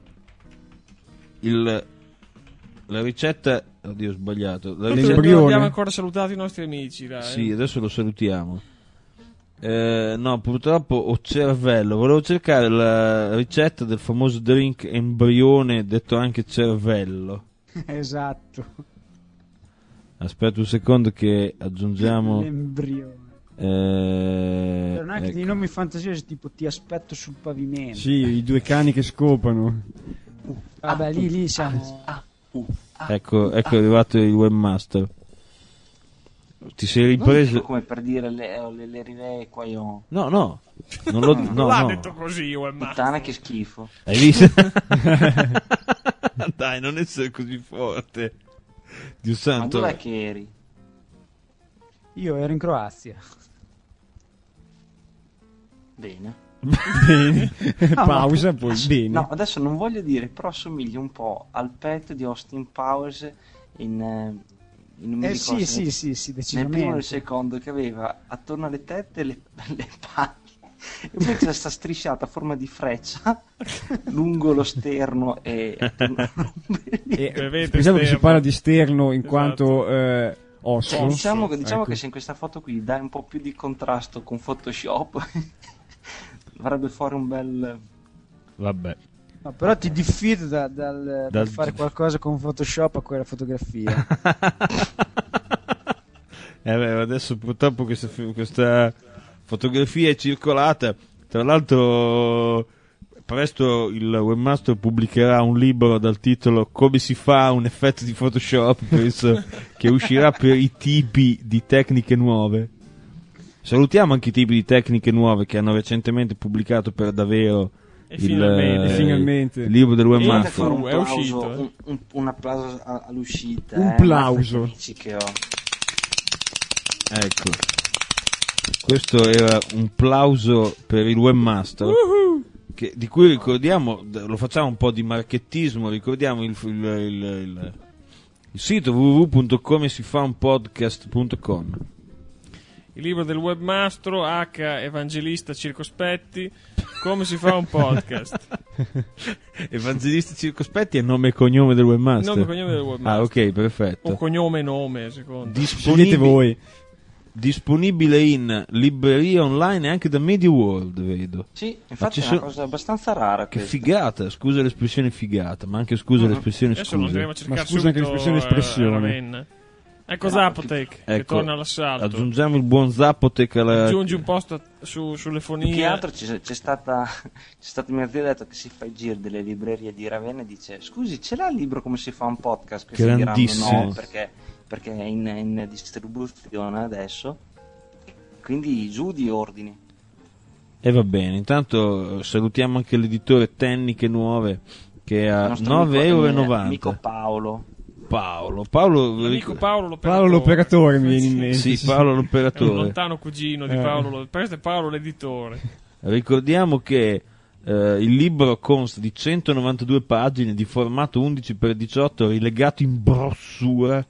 il la ricetta, oddio ho sbagliato. La Non ricetta... abbiamo ancora salutato i nostri amici, dai. Sì, adesso lo salutiamo. Eh, no, purtroppo ho cervello. Volevo cercare la ricetta del famoso drink embrione, detto anche cervello. Esatto. Aspetta un secondo che aggiungiamo. L'embrione. Eh, Però anche ecco. dei nomi fantasiosi tipo ti aspetto sul pavimento. Sì, i due cani che scopano. Vabbè, lì, lì siamo. Ecco, ecco è arrivato il webmaster. Ti sei ripreso? Come per dire le, le, le rive qua io. No, no, non lo Non no, l'ha no. detto così, webmaster. Puttana che schifo. Hai visto? Dai, non essere così forte. Dio Ma santo. dov'è che eri? Io ero in Croazia. Bene. Bene. No, Pausa, ma- poi bene. No, adesso non voglio dire, però assomiglia un po' al pet di Austin Powers in, eh, in non mi Eh ricordo sì, se- sì, sì, sì, nel primo e nel decisamente. secondo, che aveva attorno alle tette le, le palle e poi c'è questa strisciata a forma di freccia lungo lo sterno e attorno E, Bevete pensavo che si esterno. parla di sterno in Esatto. quanto eh, osso. Cioè, diciamo che, diciamo Ecco. che se in questa foto qui dai un po' più di contrasto con Photoshop avrebbe fuori un bel. Vabbè. No, però ti diffido da- dal, dal Dal- fare qualcosa con Photoshop a quella fotografia. Eh beh, adesso purtroppo questa, questa fotografia è circolata. Tra l'altro, presto il webmaster pubblicherà un libro dal titolo Come si fa un effetto di Photoshop, penso che uscirà per i tipi di tecniche nuove. Salutiamo anche i tipi di tecniche nuove che hanno recentemente pubblicato per davvero E il, finalmente. eh, Finalmente. il libro del Fate webmaster. fare un È plauso, uscito, eh. un, un- un applauso a- all'uscita. Un eh, plauso. ma amici che ho. Ecco, questo era un plauso per il webmaster, che, di cui ricordiamo, lo facciamo un po' di marchettismo, ricordiamo il, il, il, il, il sito w w w punto come si fa un podcast punto com. Il libro del webmastro H. Evangelista Circospetti. Come si fa un podcast? Evangelisti Circospetti è nome e cognome del webmaster. Nome e cognome del webmaster. Ah, ok, perfetto. O cognome e nome, secondo. Scegliete voi. Disponibile in libreria online e anche da Media World, vedo. Sì, infatti ci è una sono- cosa abbastanza rara. Che questa. figata, scusa l'espressione figata, ma anche scusa l'espressione Adesso lo andremo a scusa. cercare Ma scusa anche subito, l'espressione eh, espressione. Ravenna. Ecco Zapotec che Ecco, torna all'assalto. aggiungiamo il buon Zapotec alla... Aggiungi un post su, sulle Più che fonie. altro c'è, c'è stata c'è stato mio zio che ha detto che si fa il giro delle librerie di Ravenna e dice scusi ce l'ha il libro come si fa un podcast? Questi diranno Grandissimo. no perché, perché è in, in distribuzione adesso, quindi giù di ordini. E va bene, intanto eh, salutiamo anche l'editore Tecniche Nuove che è Il a nostro nove euro e amico- novanta. amico Paolo. Paolo, Paolo, L'amico Paolo l'operatore. Paolo l'operatore mi viene in mente. sì, Paolo È un l'operatore. lontano cugino di Eh. Paolo. lo- Questo è Paolo l'editore. Ricordiamo che eh, il libro consta di centonovantadue pagine di formato undici per diciotto rilegato in brossura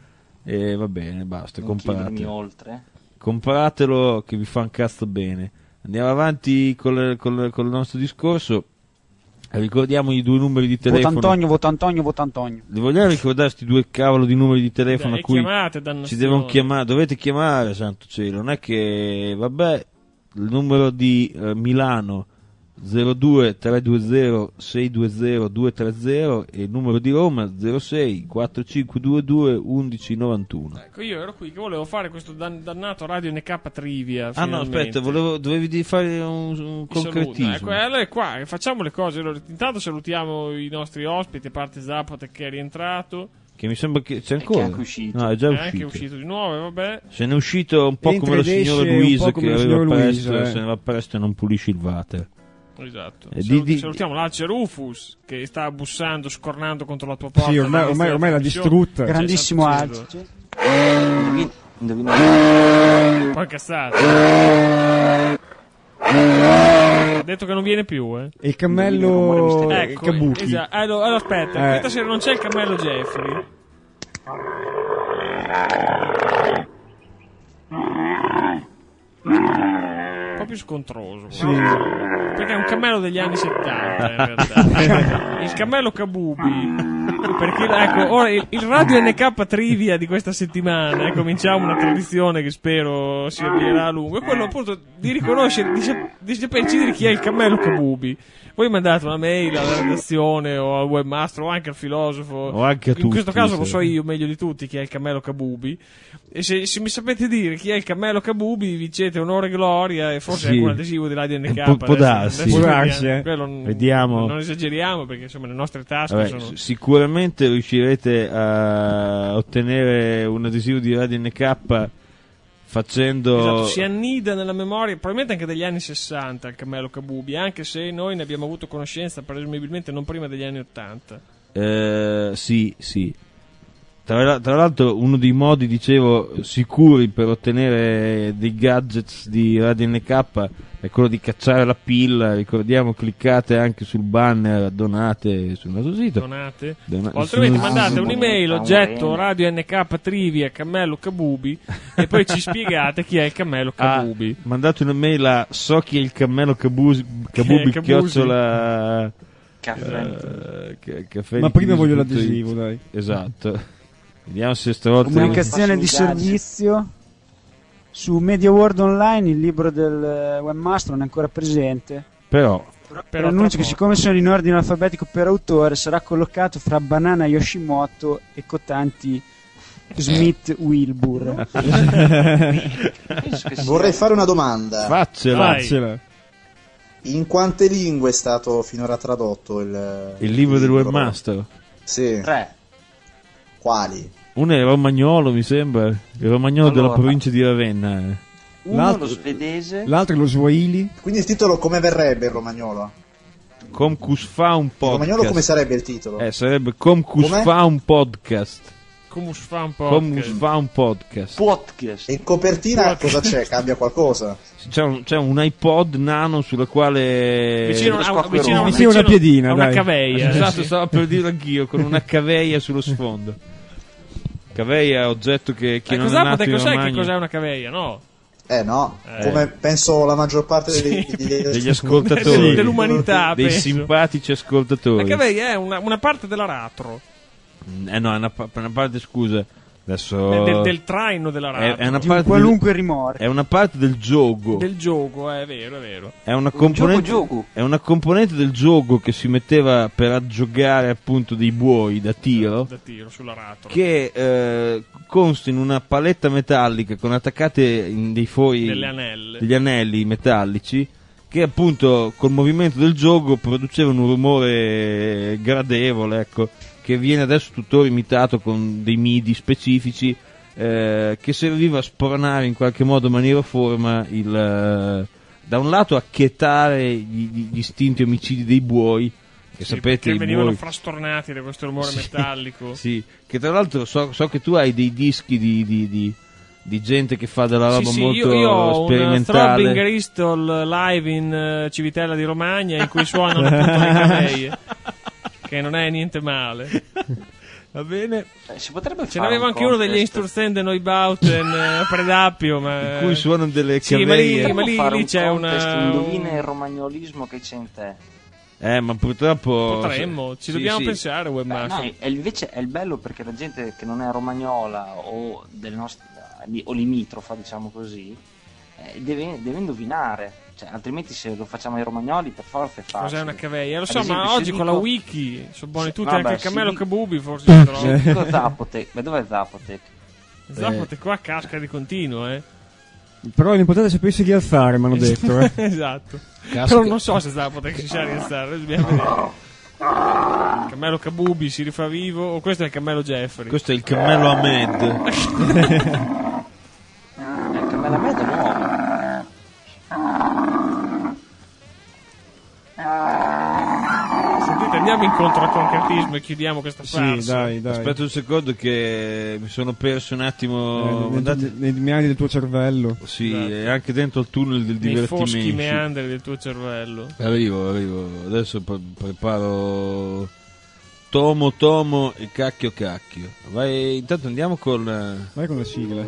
e va bene, basta, Non chiedermi compratelo. oltre. Compratelo che vi fa un cazzo bene. Andiamo avanti col, col, col nostro discorso. Ricordiamo i due numeri di Vota telefono. Antonio, vota Antonio, vota Antonio. Li vogliamo ricordare sti due cavolo di numeri di telefono Dai, a cui chiamate, ci dannazione. devono chiamare, dovete chiamare, santo cielo, non è che vabbè, il numero di eh, Milano zero due tre due zero sei due zero due tre zero e il numero di Roma zero sei quattro cinque due due undici novantuno. Ecco, io ero qui che volevo fare questo dan- dannato Radio N K trivia. Ah no, finalmente. aspetta, volevo, dovevi di fare un, un Mi concretismo. saluta. Ecco, allora è qua, facciamo le cose. Allora, intanto salutiamo i nostri ospiti, a parte Zapotec che è rientrato. Che mi sembra che c'è E che è ancora. anche uscito. No, è già È uscito. anche uscito di nuovo, e vabbè. Se n'è uscito un po' Entra come la ed esce signora un Luisa po' che come la arriva signora presto, Luisa, eh. se ne va presto e non pulisce il water. Esatto. Eh, di- Salut- di- salutiamo l'Alce Rufus che sta bussando, scornando contro la tua porta. Sì, ormai, ormai, ormai l'ha distrutta. Grandissimo santo Alci. cielo. Indovina, indovina. Poi cazzate. Ha detto che non viene più, eh. E il cammello Ecco, Kabuki. esatto. Allora, allora, aspetta, Eh. questa sera non c'è il cammello Jeffrey. Un po' più scontroso. Sì. Perché è un cammello degli anni settanta, in realtà. Il cammello Kabubi. Perché, ecco, ora il, il Radio N K Trivia di questa settimana, eh, cominciamo una tradizione che spero si avvierà a lungo, è quello appunto di riconoscere, di, sap- di saper decidere chi è il cammello Kabubi. Voi mandate una mail alla redazione o al webmaster o anche al filosofo, O anche a in questo tutti, caso lo sì. so io meglio di tutti chi è il cammello Kabubi, e se, se mi sapete dire chi è il cammello Kabubi vincete onore e gloria e forse Sì. anche un adesivo di Radio N K. Può- può adesso- darsi. adesso Può vediamo. darsi, eh. Quello non- Vediamo. non esageriamo perché insomma le nostre tasche Vabbè, sono... s- sicuramente riuscirete a ottenere un adesivo di Radio N K facendo Esatto, si annida nella memoria, probabilmente anche degli anni sessanta il cammello Kabubi, anche se noi ne abbiamo avuto conoscenza presumibilmente non prima degli anni ottanta. Eh, sì, sì. Tra, tra l'altro uno dei modi, dicevo, sicuri per ottenere dei gadgets di Radio N K è quello di cacciare la pilla. Ricordiamo, cliccate anche sul banner donate sul nostro sito. Donate. Dona- O altrimenti sul- mandate sì, un'email, un oggetto rene. Radio N K Trivia Cammello Kabubi e poi ci spiegate chi è il cammello Ah, Kabubi. mandate un'email a so chi è il cammello Kabusi, Kabubi Kabusi. chiocciola Caffè. eh, ca- caffè Ma di prima voglio crisi punto it. l'adesivo, dai. Esatto. Vediamo se stavolta Comunicazione di Faccio un gadget. servizio su Media World Online, il libro del eh, webmaster non è ancora presente. però Però annuncio che siccome sono in ordine alfabetico per autore sarà collocato fra Banana Yoshimoto e Kotanti Smith Wilbur. Penso che sia- Vorrei fare una domanda. faccela. Vai. Faccela. In quante lingue è stato finora tradotto il, Il libro del webmaster. Sì. Tre. Quali? Uno è romagnolo, mi sembra. Il romagnolo Allora, della provincia di Ravenna. eh. Uno L'altro- lo svedese. L'altro è lo Swahili. Quindi il titolo come verrebbe il romagnolo? Comcus fa un Il romagnolo podcast. come sarebbe il titolo? Eh, sarebbe Comcus Com'è? fa un podcast. Come fa un po'? Comcus fa un podcast. Podcast. E in copertina cosa c'è? Cambia qualcosa? C'è un, c'è un iPod nano sulla quale Vicino, a, Squacquerone. vicino, a- Vicino a una piedina, a una dai. caveia. Esatto, stavo per dirlo anch'io, con una caveia sullo sfondo. Caveia è oggetto che chi Eh, non è cos'è, nato in cos'è che Romagna, cos'è una caveia? No. Eh no, Eh. come penso la maggior parte dei, Sì. degli, degli ascoltatori, Dell'umanità, dei penso. simpatici La ascoltatori. caveia è una, una parte dell'aratro, Eh no, è una, pa- una parte, scusa, adesso del, del traino è, dell'aratro, è una Di un parte qualunque del, rimorchio. è una parte del gioco. del gioco, è vero, è vero. È una componente, gioco. è una componente del gioco che si metteva per aggiogare appunto dei buoi da tiro, Da tiro sull'aratro. che eh, consta in una paletta metallica con attaccate in dei fori Delle anelle. degli anelli metallici che appunto col movimento del gioco producevano un rumore gradevole, ecco, che viene adesso tuttora imitato con dei midi specifici, eh, che serviva a spronare in qualche modo, maniera o forma, il, eh, da un lato a quietare gli, gli- gli istinti omicidi dei buoi, che Sì, sapete che i venivano buoi, frastornati da questo rumore Sì, metallico. sì, che tra l'altro so, so che tu hai dei dischi di, di- di- di gente che fa della roba Sì, sì, molto io, io ho un sperimentale. Throbbing Crystal live in eh, Civitella di Romagna in cui suonano appunto le caveie, che non è niente male. Va bene. Eh, si potrebbe Ce fare n'aveva un anche uno degli contest. Instruzzende Neubauten a Predappio, ma In cui suonano delle Sì, ma caveie. lì- Potremmo ma lì- fare lì un c'è contest, una- indovina il romagnolismo che c'è in te. Eh, ma purtroppo potremmo, ci Sì, dobbiamo sì. pensare, Beh, webmaster. no, e invece è il bello perché la gente che non è romagnola o del nostro o limitrofa, diciamo così, eh, deve, deve indovinare. Cioè, altrimenti se lo facciamo ai romagnoli per forza è facile. Cos'è una caveia? Lo Ad so, esempio, ma se oggi con la dico- wiki sono buoni tutti, Vabbè, anche il se cammello dico- Kabubi forse si trova. Se dico Zapotec, ma dov'è Zapotec? Zappote qua casca di continuo, eh. Però l'importante è sapersi rialzare, mi hanno detto. Eh. Esatto. Casca- Però non so se Zappote si sa rialzare, dobbiamo vedere. Il cammello Kabubi si rifà vivo, o questo è il cammello Jeffrey? Questo è il cammello Ahmed. Eh, il cammello Ahmed è nuovo. Sentite Niente, andiamo incontro al concretismo e chiudiamo questa Sì, farsa. dai, dai. Aspetta un secondo che mi sono perso un attimo. Eh, Andate- nei, nei meandri del tuo cervello. Sì, Esatto. e anche dentro il tunnel del Nei foschi divertimento. meandri del tuo cervello. Arrivo, arrivo. Adesso pre- preparo Tomo, Tomo e Cacchio, Cacchio. Vai, intanto andiamo con... Vai con la sigla.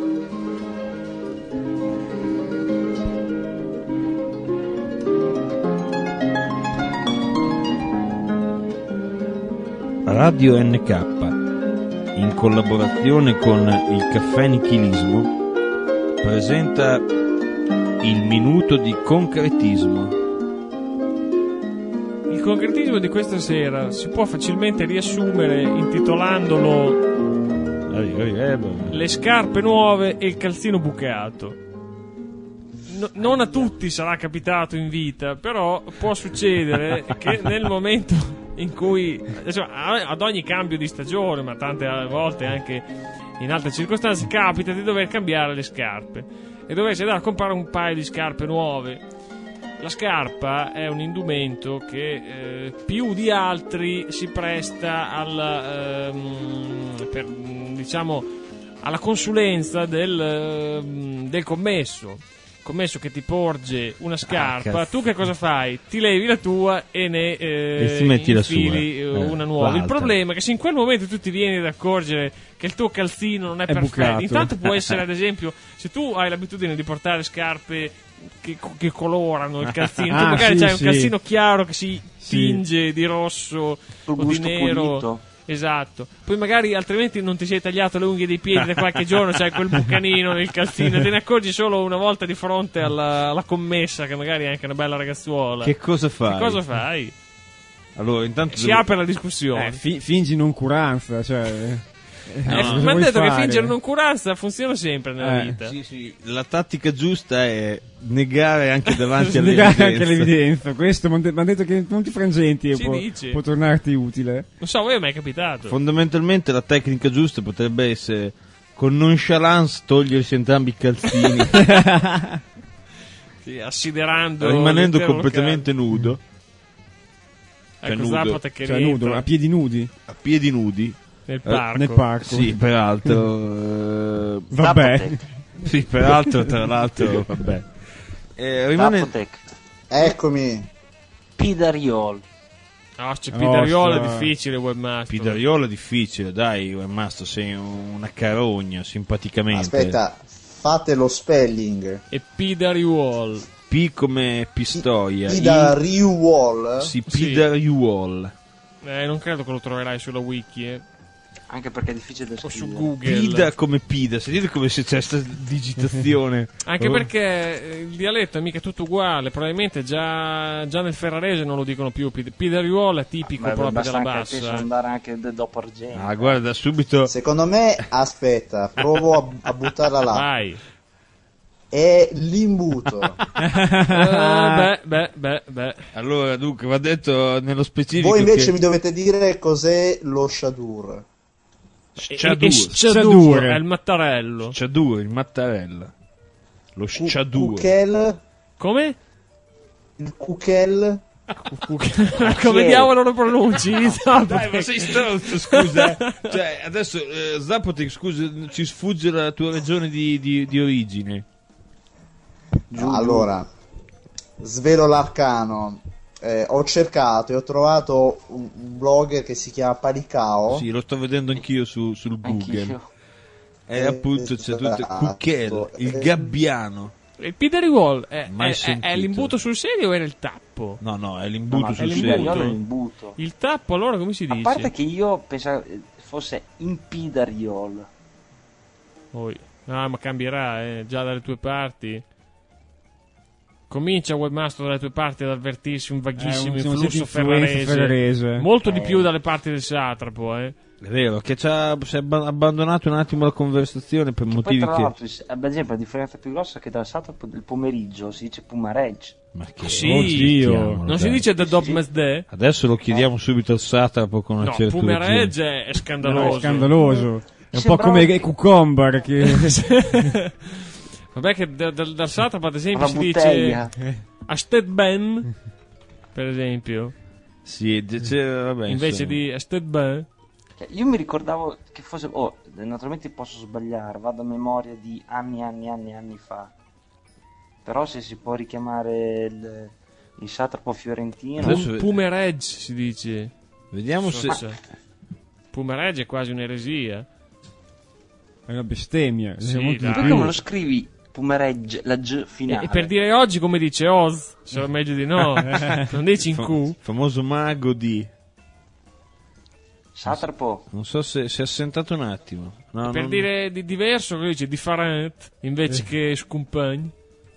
Radio N K, in collaborazione con il Caffè Nichilismo, presenta il minuto di concretismo. Il concretismo di questa sera si può facilmente riassumere intitolandolo Arrivo, arrivo, eh, beh. Le scarpe nuove e il calzino bucato. No- non a tutti sarà capitato in vita, però può succedere che nel momento in cui, insomma, ad ogni cambio di stagione, ma tante volte anche in altre circostanze, capita di dover cambiare le scarpe e doversi andare a comprare un paio di scarpe nuove. La scarpa è un indumento che eh, più di altri si presta alla, ehm, per, diciamo, alla consulenza del, ehm, del commesso. Commesso che ti porge una scarpa, Ah, tu che cosa fai? Ti levi la tua e ne eh, E ti metti la infili sua. eh, Eh, una nuova. Il l'altra. problema è che se in quel momento tu ti vieni ad accorgere che il tuo calzino non è, È perfetto, bucato. intanto può essere, ad esempio, se tu hai l'abitudine di portare scarpe che, che colorano il calzino, tu Ah, magari sì, hai un sì. calzino chiaro che si Sì. tinge di rosso Col o di gusto nero. pulito. Esatto, poi magari altrimenti non ti sei tagliato le unghie dei piedi da qualche giorno, c'hai quel bucanino nel calzino, te ne accorgi solo una volta di fronte alla, alla commessa, che magari è anche una bella ragazzuola. Che cosa fai? Che cosa fai? Allora, intanto Si devo- apre la discussione. Eh, fi- fingi noncuranza, cioè... Eh, no, mi cosa hanno vuoi detto che fare? fingere noncuranza funziona sempre nella Eh, vita. Sì, sì, la tattica giusta è negare anche davanti Negare all'evidenza. anche l'evidenza. Questo mi hanno detto che in molti frangenti Si può, dice. può tornarti utile. Non so, a voi è mai capitato? Fondamentalmente la tecnica giusta potrebbe essere con nonchalance togliersi entrambi i calzini, Sì, assiderando rimanendo l'intero completamente nudo, locale. Ecco, nudo. Zapata che Cioè rientra nudo, a piedi nudi. a piedi nudi. nel Eh, parco. Nel parco. Sì, peraltro. eh, Vabbè. Zapotec. sì, peraltro, tra l'altro, vabbè. Eh, rimane... Zapotec. Eccomi. Pidariol. No, c'è Pidariolo, è Nostra. difficile, webmaster. Pidariolo è difficile, dai, Webmaster, sei una carogna, simpaticamente. Aspetta, fate lo spelling. E Pidariol. P come Pistoia. Ida I- Riuol. Sì, Sì. Pidariuol. Eh, non credo che lo troverai sulla wiki, eh. Anche perché è difficile da O su scrivere. Google. Pida come Pida, sentite come se c'è questa digitazione. Anche Oh. perché eh, il dialetto è mica tutto uguale. Probabilmente già, già nel ferrarese non lo dicono più. Pid- Pidariuolo è tipico Beh, proprio basta della anche, penso bassa. andare anche de- dopo argento. Ah, guarda, subito. Secondo me, aspetta, provo a, a buttarla là. Vai. È l'imbuto. Eh, beh, beh, beh, beh. Allora, dunque, va detto nello specifico. Voi invece che... mi dovete dire cos'è lo shadur. E, Sciadur. e Sciadur Sciadur. è il mattarello. Sciadur, il mattarella. Lo Cu- sciadur. Kukel, Come? il kukel. Come diavolo lo pronunci? Dai, ma sei stronzo, scusa. eh. Cioè, adesso, eh, Zapotec, scusa, ci sfugge la tua regione di, di, di origine. Giù, Allora, svelo l'arcano. Eh, ho cercato e ho trovato un, un blogger che si chiama Palicao. Sì, lo sto vedendo anch'io su, sul Google. Anch'io. E Eh, appunto c'è tutto esatto. Kukel, il Eh. gabbiano. Il Pidariol è, Mai è- è, sentito. è l'imbuto sul serio o era il tappo? No, no, è No, l'imbuto no, sul è l'imbuto. serio. l'Imperiolo è l'imbuto. Il tappo allora come si dice? A parte che io pensavo fosse Impidariol. Poi- Ah, ma cambierà, eh, già dalle tue parti. Comincia Webmaster dalle tue parti ad avvertirsi un vaghissimo Eh, un- influsso influenza ferrarese. ferrarese. Molto di Eh. più dalle parti del satrapo, eh. È vero, che ci ha si è abba- abbandonato un attimo la conversazione per Poi motivi tra che... l'altro, ad esempio, la differenza più grossa è che dal satrapo del pomeriggio si dice Pumareggi. Ma che Sì, Oddio. chiamano, Non si dai. dice The Dog Mesde? Adesso lo chiediamo subito al satrapo con una No, certa Pumeregge è No, scandaloso. è scandaloso. È un po' Sembrava- come i cucumber che... Vabbè che da- da- dal satrapo ad esempio La si bottiglia. dice Asted Ben, per esempio. Sì, c'è, vabbè, invece insomma. di Estebbe. Io mi ricordavo che fosse... Oh, naturalmente posso sbagliare, vado a memoria di anni, anni, anni, anni fa. Però se si può richiamare il, il satrapo fiorentino... Pum- Pumeregge si dice. Vediamo so se... Pumeregge è quasi un'eresia. È una bestemmia. Sì, perché come lo scrivi Pumeregge, la G finale? E, e per dire oggi come dice Oz, se meglio di no. Non dici in Fa- Q. famoso mago di... Satrapo. Non so se si è assentato un attimo. No, per non... dire di diverso, che dice different invece Eh. che scompagni.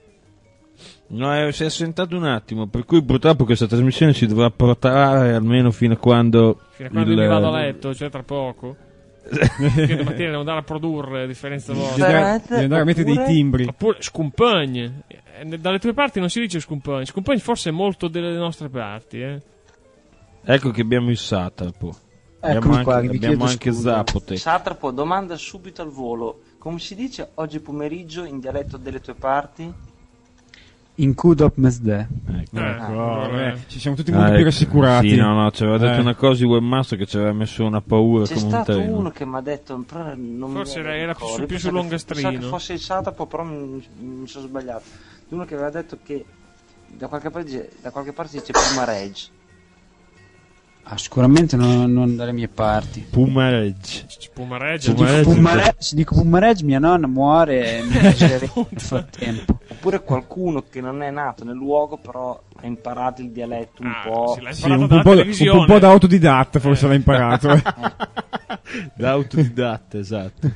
No, eh, si è assentato un attimo, per cui purtroppo questa trasmissione si dovrà portare almeno fino a quando... Fino a quando il... io mi vado a letto, cioè tra poco. Che domattina devo andare a produrre a differenza vostra. Devi andare, devi andare a mettere dei timbri. Oppure scompagni. Eh, Dalle tue parti non si dice scompagni. Scompagni forse è molto delle nostre parti, eh. Ecco che abbiamo il satrapo. Abbiamo Eccomi anche, qua, vi abbiamo chiedo anche scusa. Zapote. Satrapo, domanda subito al volo. Come si dice oggi pomeriggio in dialetto delle tue parti? In Kudop Mesde. Ecco. Ecco, Ah, vabbè, ci siamo tutti Ah, molto più ecco. rassicurati. Sì, no, no, ci aveva detto Eh. una cosa il webmaster che ci aveva messo una paura C'è come un stato treno. uno che mi ha detto, però non Forse mi era- era ricordo. più- Io più pensavo sul che- longastrino. pensavo che fosse il satrapo, però mi, mi sono sbagliato. Uno che aveva detto che da qualche parte dice, da qualche parte dice Pumaregge. Ah, sicuramente non, non dalle mie parti. Pumaregge. Pumaregge. Se dico, Pumaregge. Pumare- se dico Pumaregge, mia nonna muore e mi mangerei nel frattempo. Oppure qualcuno che non è nato nel luogo, però ha imparato il dialetto un Ah, po'. sì, l'ha Sì, imparato un, dalla po', un televisione. po' da autodidatta forse l'ha imparato. eh. Da autodidatta, esatto.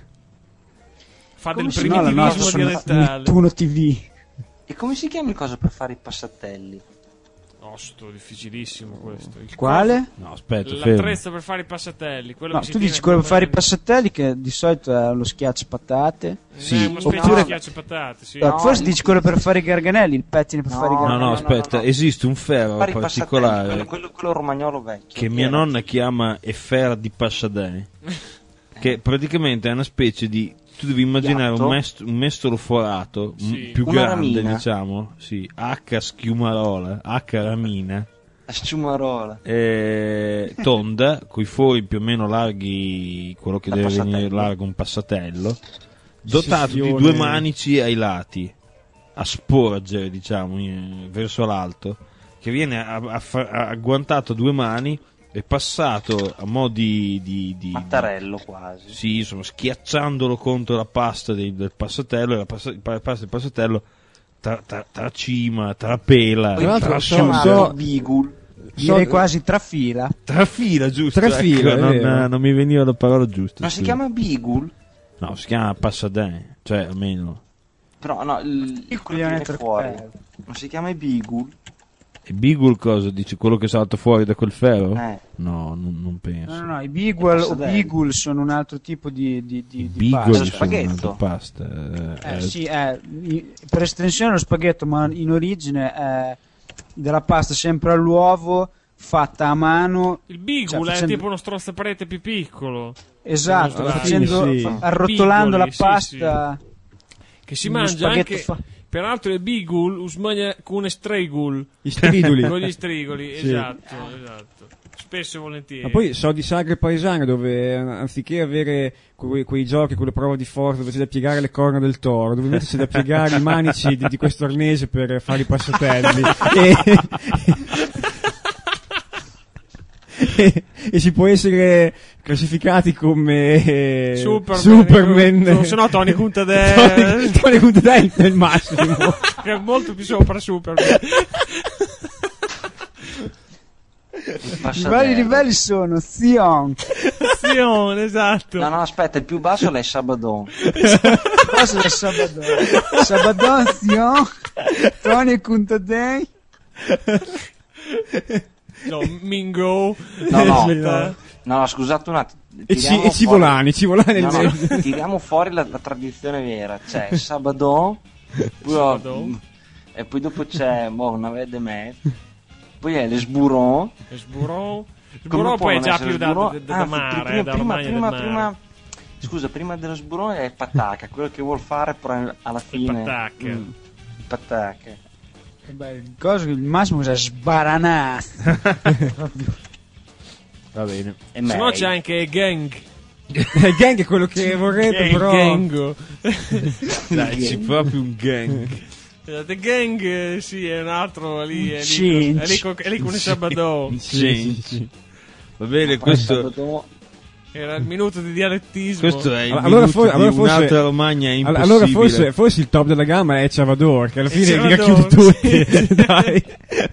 Fa Come del si- No, la nostra primitivismo sono dialettale. Nettuno T V. E come si chiama il coso per fare i passatelli? Osto, difficilissimo questo. Il Quale? No, aspetta, coso- fermo. L'attrezzo per fare i passatelli. Quello No, che si tu tiene dici quello per come- fare i passatelli, che di solito è lo schiaccia patate. Sì. Eh, una specie Oppure- di schiacciapatate, sì. No, Forse no. dici quello per fare i garganelli, il pettine per No, fare i No, garganelli. no, no, aspetta, no, no. esiste un ferro Fare i passatelli, particolare quello, quello, quello romagnolo vecchio. che mia era- nonna chiama Efera di Passadè, che praticamente è una specie di... Tu devi immaginare Piatto? un, mest- un mestolo forato, m- Sì. più Una grande, ramina. diciamo, sì, H schiumarola, H ramina, La sciumarola. eh, tonda, coi fori più o meno larghi, quello che Da deve passatello. venire largo un passatello, dotato di Sessione. due manici ai lati, a sporgere, diciamo, in- verso l'alto, che viene a- a- a- agguantato a due mani e passato a mo' di... di, di Mattarello quasi. sì, insomma, schiacciandolo contro la pasta dei- del passatello, e la pasta, la pasta del passatello tra, tra, tra cima, tra pela, Poi Tra l'altro tra so- asciutta, so- Bigul. Direi So- quasi trafila. tra fila, giusto? Tra ecco, fila, è non, vero. non mi veniva la parola giusta. Non si scusa. chiama Bigul? No, si chiama passadè, cioè almeno. Però no, il, il quello che viene fuori. Non si chiama Bigul? E Bigul cosa dici? Quello che salta fuori da quel ferro? Eh. No, non, non penso. No, no, no, i bigual o Passadelli. bigul sono un altro tipo di, di, di, di Bigul pasta. Lo sono spaghetto. una pasta. eh, Eh, eh, sì, è, i- per estensione lo spaghetto, ma in origine è della pasta sempre all'uovo, fatta a mano. Il bigul Cioè, è facendo- tipo uno strozzaparete più piccolo. Esatto, Alla facendo, fine, sì. fa- arrotolando Piccoli, la sì, pasta. Che si Uno mangia spaghetto anche. fa- Peraltro il bigul usmania con stregul. Gli striduli. Con gli strigoli, Sì. esatto, esatto. Spesso e volentieri. Ma poi so di sagre paesane dove eh, anziché avere quei, quei giochi, quelle prove di forza dove c'è da piegare le corna del toro, dove invece c'è da piegare i manici di, di questo arnese per fare i passatelli. e, e, e si può essere classificati come eh, Superman, Superman. se no Tony Cuntadè. Tony, Tony Cuntadè è il massimo. Che è molto più sopra Superman. I vari livelli sono Sion, Sion, esatto. No, no, aspetta, il più basso è Sabadon. cosa del Sabadon? Sabadon, Sion, Tony Cuntadei. No, Mingo. No, no. Aspetta. No, no, scusate un attimo. E, ci, Tiriamo e Civolani, Civolani fuori- è no, il- no, tiriamo fuori la, la tradizione vera. C'è Sabadon, poi ho- Sabadon. e poi dopo c'è boh, una vede me. Poi è l'Esburon. E Sburon. Come Sburon può poi è non già essere più da, Sburon? da, da Anzi, mare, prima, da prima, Romagna prima, del prima- mare. scusa, prima dello Sburon è Patacca, quello che vuol fare, però alla Il fine. patacca. Mm, il patacca. Beh, il coso, il Massimo si è sbaranato. Va bene. Se no c'è anche Gang. Il gang è quello che vorrete, Gang, però. Gango. Dai, c'è proprio un gang. The Gang, eh, sì, è un altro lì. È lì, Cinci. è lì, con- è lì con il Sabadò. Sì. Va bene, questo, Era il minuto di dialettismo. questo è il Allora, minuto for- allora di forse- un'altra Romagna All- impossibile. Allora forse, forse il top della gamma è Chavador, che alla È fine li Chavador, racchiude tutti. sì. Dai.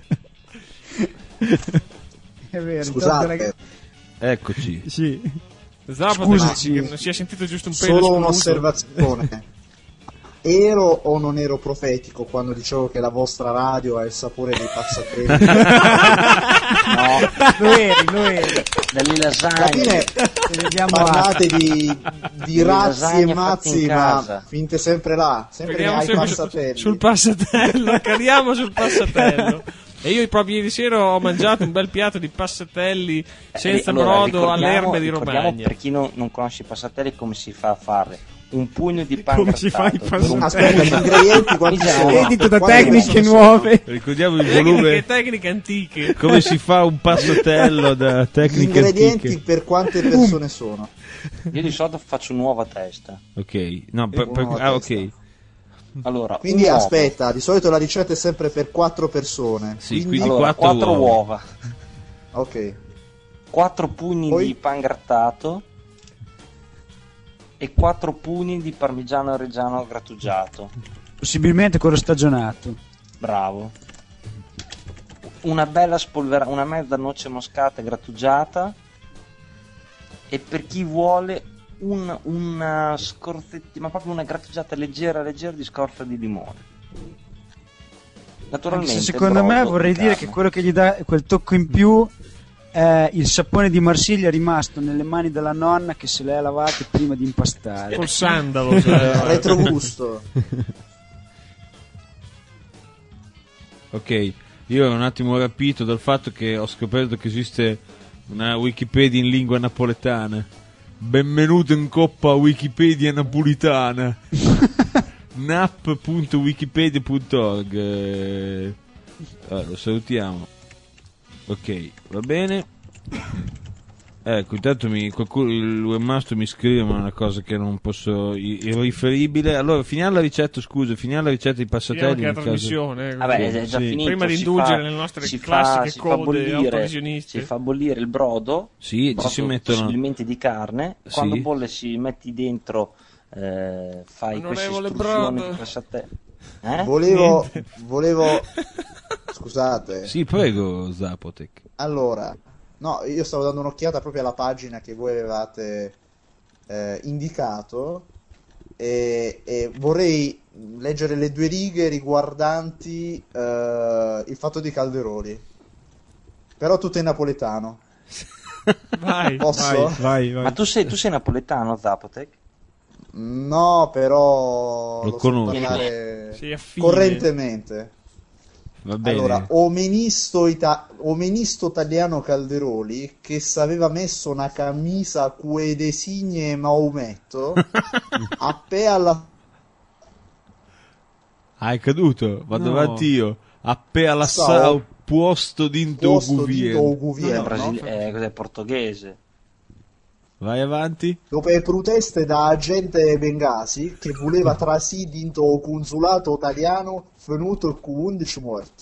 È vero, Scusate, Eccoci. Sì. Zappa, Scusaci. che non si è sentito giusto un pelo solo scomuto. un'osservazione. Ero o non ero profetico quando dicevo che la vostra radio ha il sapore dei passatempi? No, lo eri, lo eri. Delle Alla lasagne. fine Te ne diamo parlate atto. di, di Delle razzi lasagne e fatte mazzi, in ma casa. finite sempre là, sempre Cadiamo ai sempre passatelli. sul passatello, cadiamo sul passatello. E io proprio ieri sera ho mangiato un bel piatto di passatelli senza Eh, allora, brodo ricordiamo- all'erbe di ricordiamo, Romagna. per chi non, non conosce i passatelli, come si fa a farle? Un pugno di pan Come si fa i grattato per un passatelli? Aspetta, gli ingredienti quanti Esatto. sono? Edito da Quanti tecniche sono? nuove. Ricordiamo il Tecniche, volume. tecniche antiche. Come si fa un passatello da Gli tecniche ingredienti antiche? per quante persone sono? Io di solito faccio un'uova a testa. Ok, no, per, per- Uno a ah, testa. ok. Allora, Quindi un uovo. aspetta, di solito la ricetta è sempre per quattro persone. Sì, quindi, quindi Allora, quattro quattro uova. uova, ok. quattro pugni Poi? di pan grattato e quattro pugni di parmigiano reggiano grattugiato. Possibilmente quello stagionato. Bravo. Una bella spolverata, una mezza noce moscata grattugiata, e per chi vuole un, una scorzettina, ma proprio una grattugiata leggera leggera di scorza di limone. Anche Naturalmente se secondo me brodo vorrei di dire carne. che quello che gli dà quel tocco in più è il sapone di Marsiglia rimasto nelle mani della nonna che se le ha lavate prima di impastare. Col sandalo. Cioè, Retrogusto. Ok, io ero un attimo rapito dal fatto che ho scoperto che esiste una Wikipedia in lingua napoletana. Benvenuto in coppa Wikipedia napolitana. nap punto wikipedia punto org. Eh, allora, lo salutiamo. Ok, va bene. Ecco, intanto mi, qualcuno, il webmaster mi scrive, ma è una cosa che non posso, irriferibile. Allora, finiamo la ricetta, scusa, finiamo la ricetta di passatelli. Finiamo nel che la caso- trasmissione, eh, Vabbè, così. è già Sì. finito. Prima di si indulgere fa- nelle nostre si fa- classiche si fa code bollire- autolesioniste. Si fa bollire il brodo, Sì, ci brodo si mettono. possibilmente di carne. Sì. Quando bolle si metti dentro, eh, fai queste Onorevole istruzioni brodo. di passatelli. Eh? Volevo, volevo, scusate. Sì, prego, Zapotec. Allora, no, io stavo dando un'occhiata proprio alla pagina che voi avevate eh, indicato e, e vorrei leggere le due righe riguardanti eh, il fatto di Calderoli. Però tutto in napoletano. Vai, Posso? Vai, vai, vai. Ma tu sei, tu sei napoletano, Zapotec? No, però Lo so conosco. parlare Sei affine. correntemente. Va bene. Allora, omenisto, ita- omenisto italiano Calderoli che s'aveva messo una camisa a cui designe Maometto appe alla Ah, è caduto, vado No. avanti io. Appena la Sao. sao posto dinto posto di governo. do Non è, governo. brasile- eh, cos'è, portoghese. Vai avanti. Dopo le proteste da agente Bengasi che voleva trasì dinto il consulato italiano venuto con undici morti.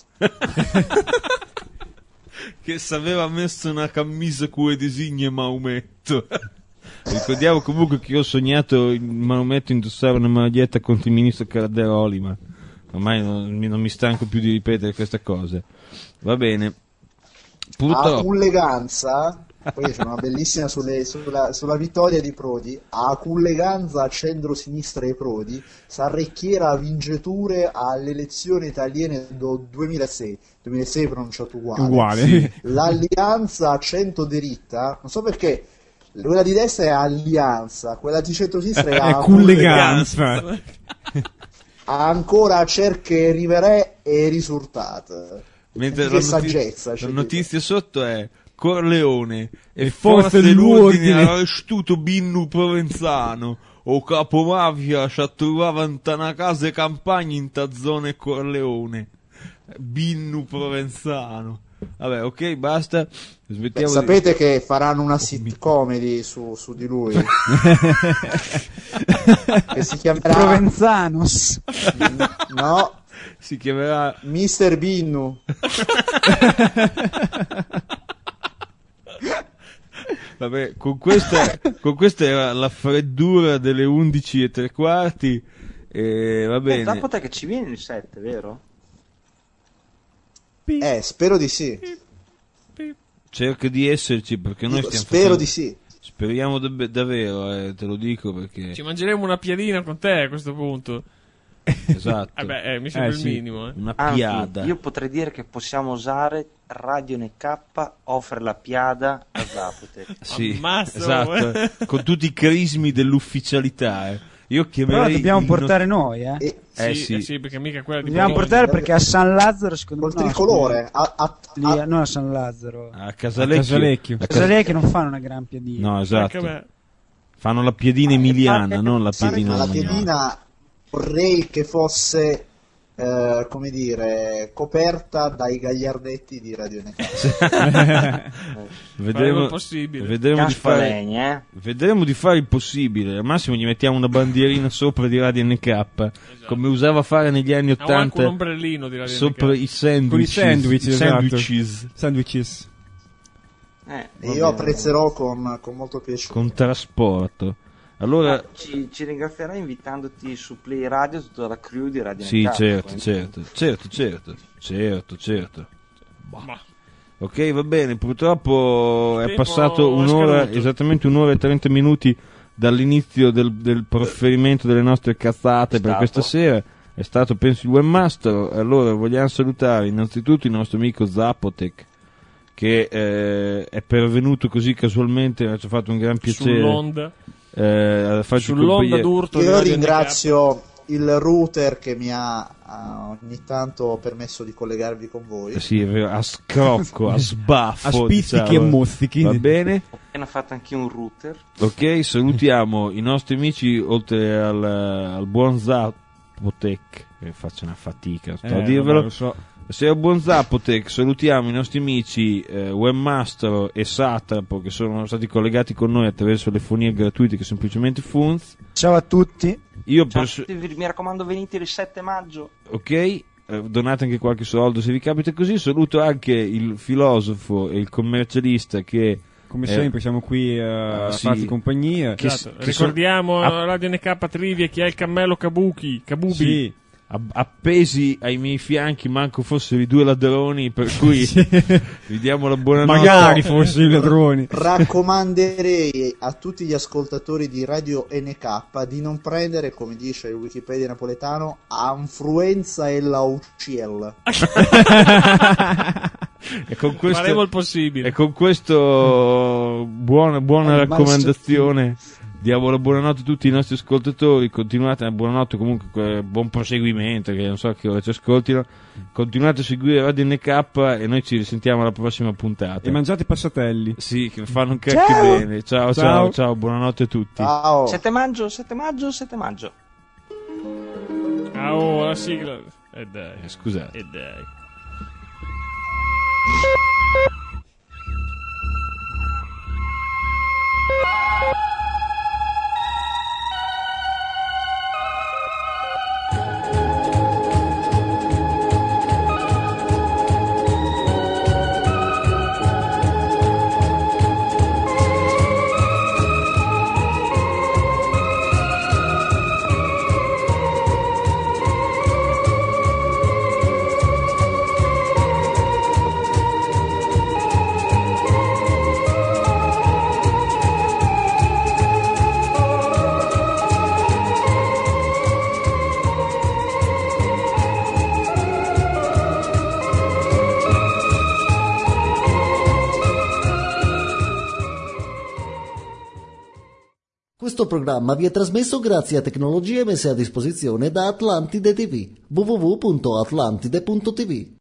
Che s'aveva messo una camisa cui designe Maometto. Ricordiamo comunque che io ho sognato il Maometto indossare una maglietta contro il ministro Calderoli, ma ormai non, mi- non mi stanco più di ripetere queste cose. Va bene. A Purtroppo. culleganza, poi c'è una bellissima sulle- sulla, sulla vittoria di Prodi. A culleganza a centro-sinistra di Prodi s'arrecchiera vinceture alle elezioni italiane del duemilasei. duemilasei pronunciato uguale. Uguale. Sì. L'alleanza a centro-diritta, non so perché. Quella di destra è alleanza, quella di centro-sinistra è, È a culleganza. ha ancora cerche riverè e risultate. Mentre Che la, noti- saggezza, la cioè, notizia sotto è Corleone e, E forze forze dell'ordine dell'ordine. ha arrestato Binnu Provenzano. O capo mafia ci ha trovato in una casa di campagna in ta zona Corleone. Binnu Provenzano. Vabbè, ok, basta. Smettiamo Beh, sapete di... che faranno una sitcomedy su, su di lui che si chiamerà Provenzanos. No, si chiamerà mister Binnu. Vabbè, con questa, con questa era la freddura delle undici e tre quarti. E va bene. Eh, dopo te che ci viene il sette, vero? Eh, spero di sì. Cerca di esserci perché noi Dico, stiamo spero facendo... di sì. Speriamo dav- davvero, eh, te lo dico perché... Ci mangeremo una piadina con te a questo punto. Esatto. Vabbè, eh, mi sembra Eh, il sì. minimo. Eh. Una Anzi, piada. io potrei dire che possiamo usare Radio N K offre la piada a Zapotec. Sì, Ammazzo, esatto, eh. con tutti i crismi dell'ufficialità. Eh. Io Però chiamerei la dobbiamo il portare no- noi, eh. E Eh sì, sì. eh sì, perché mica quella di Dobbiamo Bologna. portare perché a San Lazzaro, secondo col me, no, tricolore a, a, scusi, lì, non a San Lazzaro, a A Casalecchio. Casalecchio. A Cas- Casalecchio non fanno una gran piadina. No, Anche esatto. a me. Fanno la piedina emiliana, non la sì, piedina ma la romagnola. piedina vorrei che fosse eh, come dire coperta dai gagliardetti di Radio N K. Faremo Vedremo, il possibile. vedremo di fare Caspalegna, eh? vedremo di fare il possibile. Al massimo gli mettiamo una bandierina sopra di Radio N K, come usava fare negli anni Ha anche un ottanta ombrellino di Radio sopra N K. i sandwich. Con i sandwich, esatto. sandwiches Sandwiches. Eh, E io apprezzerò con, con molto piacere. con trasporto. Allora, ma ci, ci ringrazierai invitandoti su Play Radio tutta la crew di Radio sì, N K. certo, quindi- certo, certo, certo, certo, certo. Ma- Ok, va bene, purtroppo Il è tempo passato è un'ora, scaduto. esattamente un'ora e trenta minuti dall'inizio del, del proferimento delle nostre cazzate per Stato. questa sera. È stato, penso, il webmaster. Allora vogliamo salutare innanzitutto il nostro amico Zapotec, che eh, è pervenuto così casualmente, ci ha fatto un gran piacere. Sull'onda. eh, a farci Sull'onda compagnia. d'urto di Io Radio N K. ringrazio il router che mi ha ah, ogni tanto permesso di collegarvi con voi. Eh sì, è vero, a scrocco, a sbaffo. A spizzichi diciamo. e mozzichi. Va bene. Ho appena fatto anche un router. Ok, salutiamo i nostri amici oltre al, al buon Zapotec, che faccio una fatica, sto Eh, a dirvelo. vabbè, lo so. Se è buon Zapotec, salutiamo i nostri amici eh, Webmaster e Satrapo che sono stati collegati con noi attraverso le fonie gratuite che semplicemente Funz. Ciao a tutti. Io Ciao a perso- tutti, vi- mi raccomando, venite il sette maggio. ok, eh, donate anche qualche soldo se vi capita così. Saluto anche il filosofo e il commercialista che Come eh, sempre siamo qui a sì. farti compagnia. Che- Esatto. che Ricordiamo sono- a Radio N K Trivia chi è il cammello Kabuki. Kabubi. Sì. Ab- appesi ai miei fianchi manco fossero i due ladroni, per cui vi diamo la buonanotte. Magari fossero i ladroni. Raccomanderei a tutti gli ascoltatori di Radio N K di non prendere, come dice il Wikipedia napoletano, Anfluenza e la U C L. E con questo, Faremo il possibile. e con questo buona, buona Al raccomandazione diamo la buonanotte a tutti i nostri ascoltatori. Continuate, eh, buonanotte comunque, eh, buon proseguimento, che non so a che ora ci ascoltino. Continuate a seguire Radio N K e noi ci risentiamo alla prossima puntata. E mangiate passatelli. Sì, che fanno un cacchio Ciao. bene. Ciao, ciao, Ciao. ciao, buonanotte a tutti. Ciao. sette maggio, sette maggio, sette maggio. Ah, oh, la sigla. E dai. Eh, scusate. E dai. Questo programma vi è trasmesso grazie a tecnologie messe a disposizione da Atlantide T V. w w w punto atlantide punto t v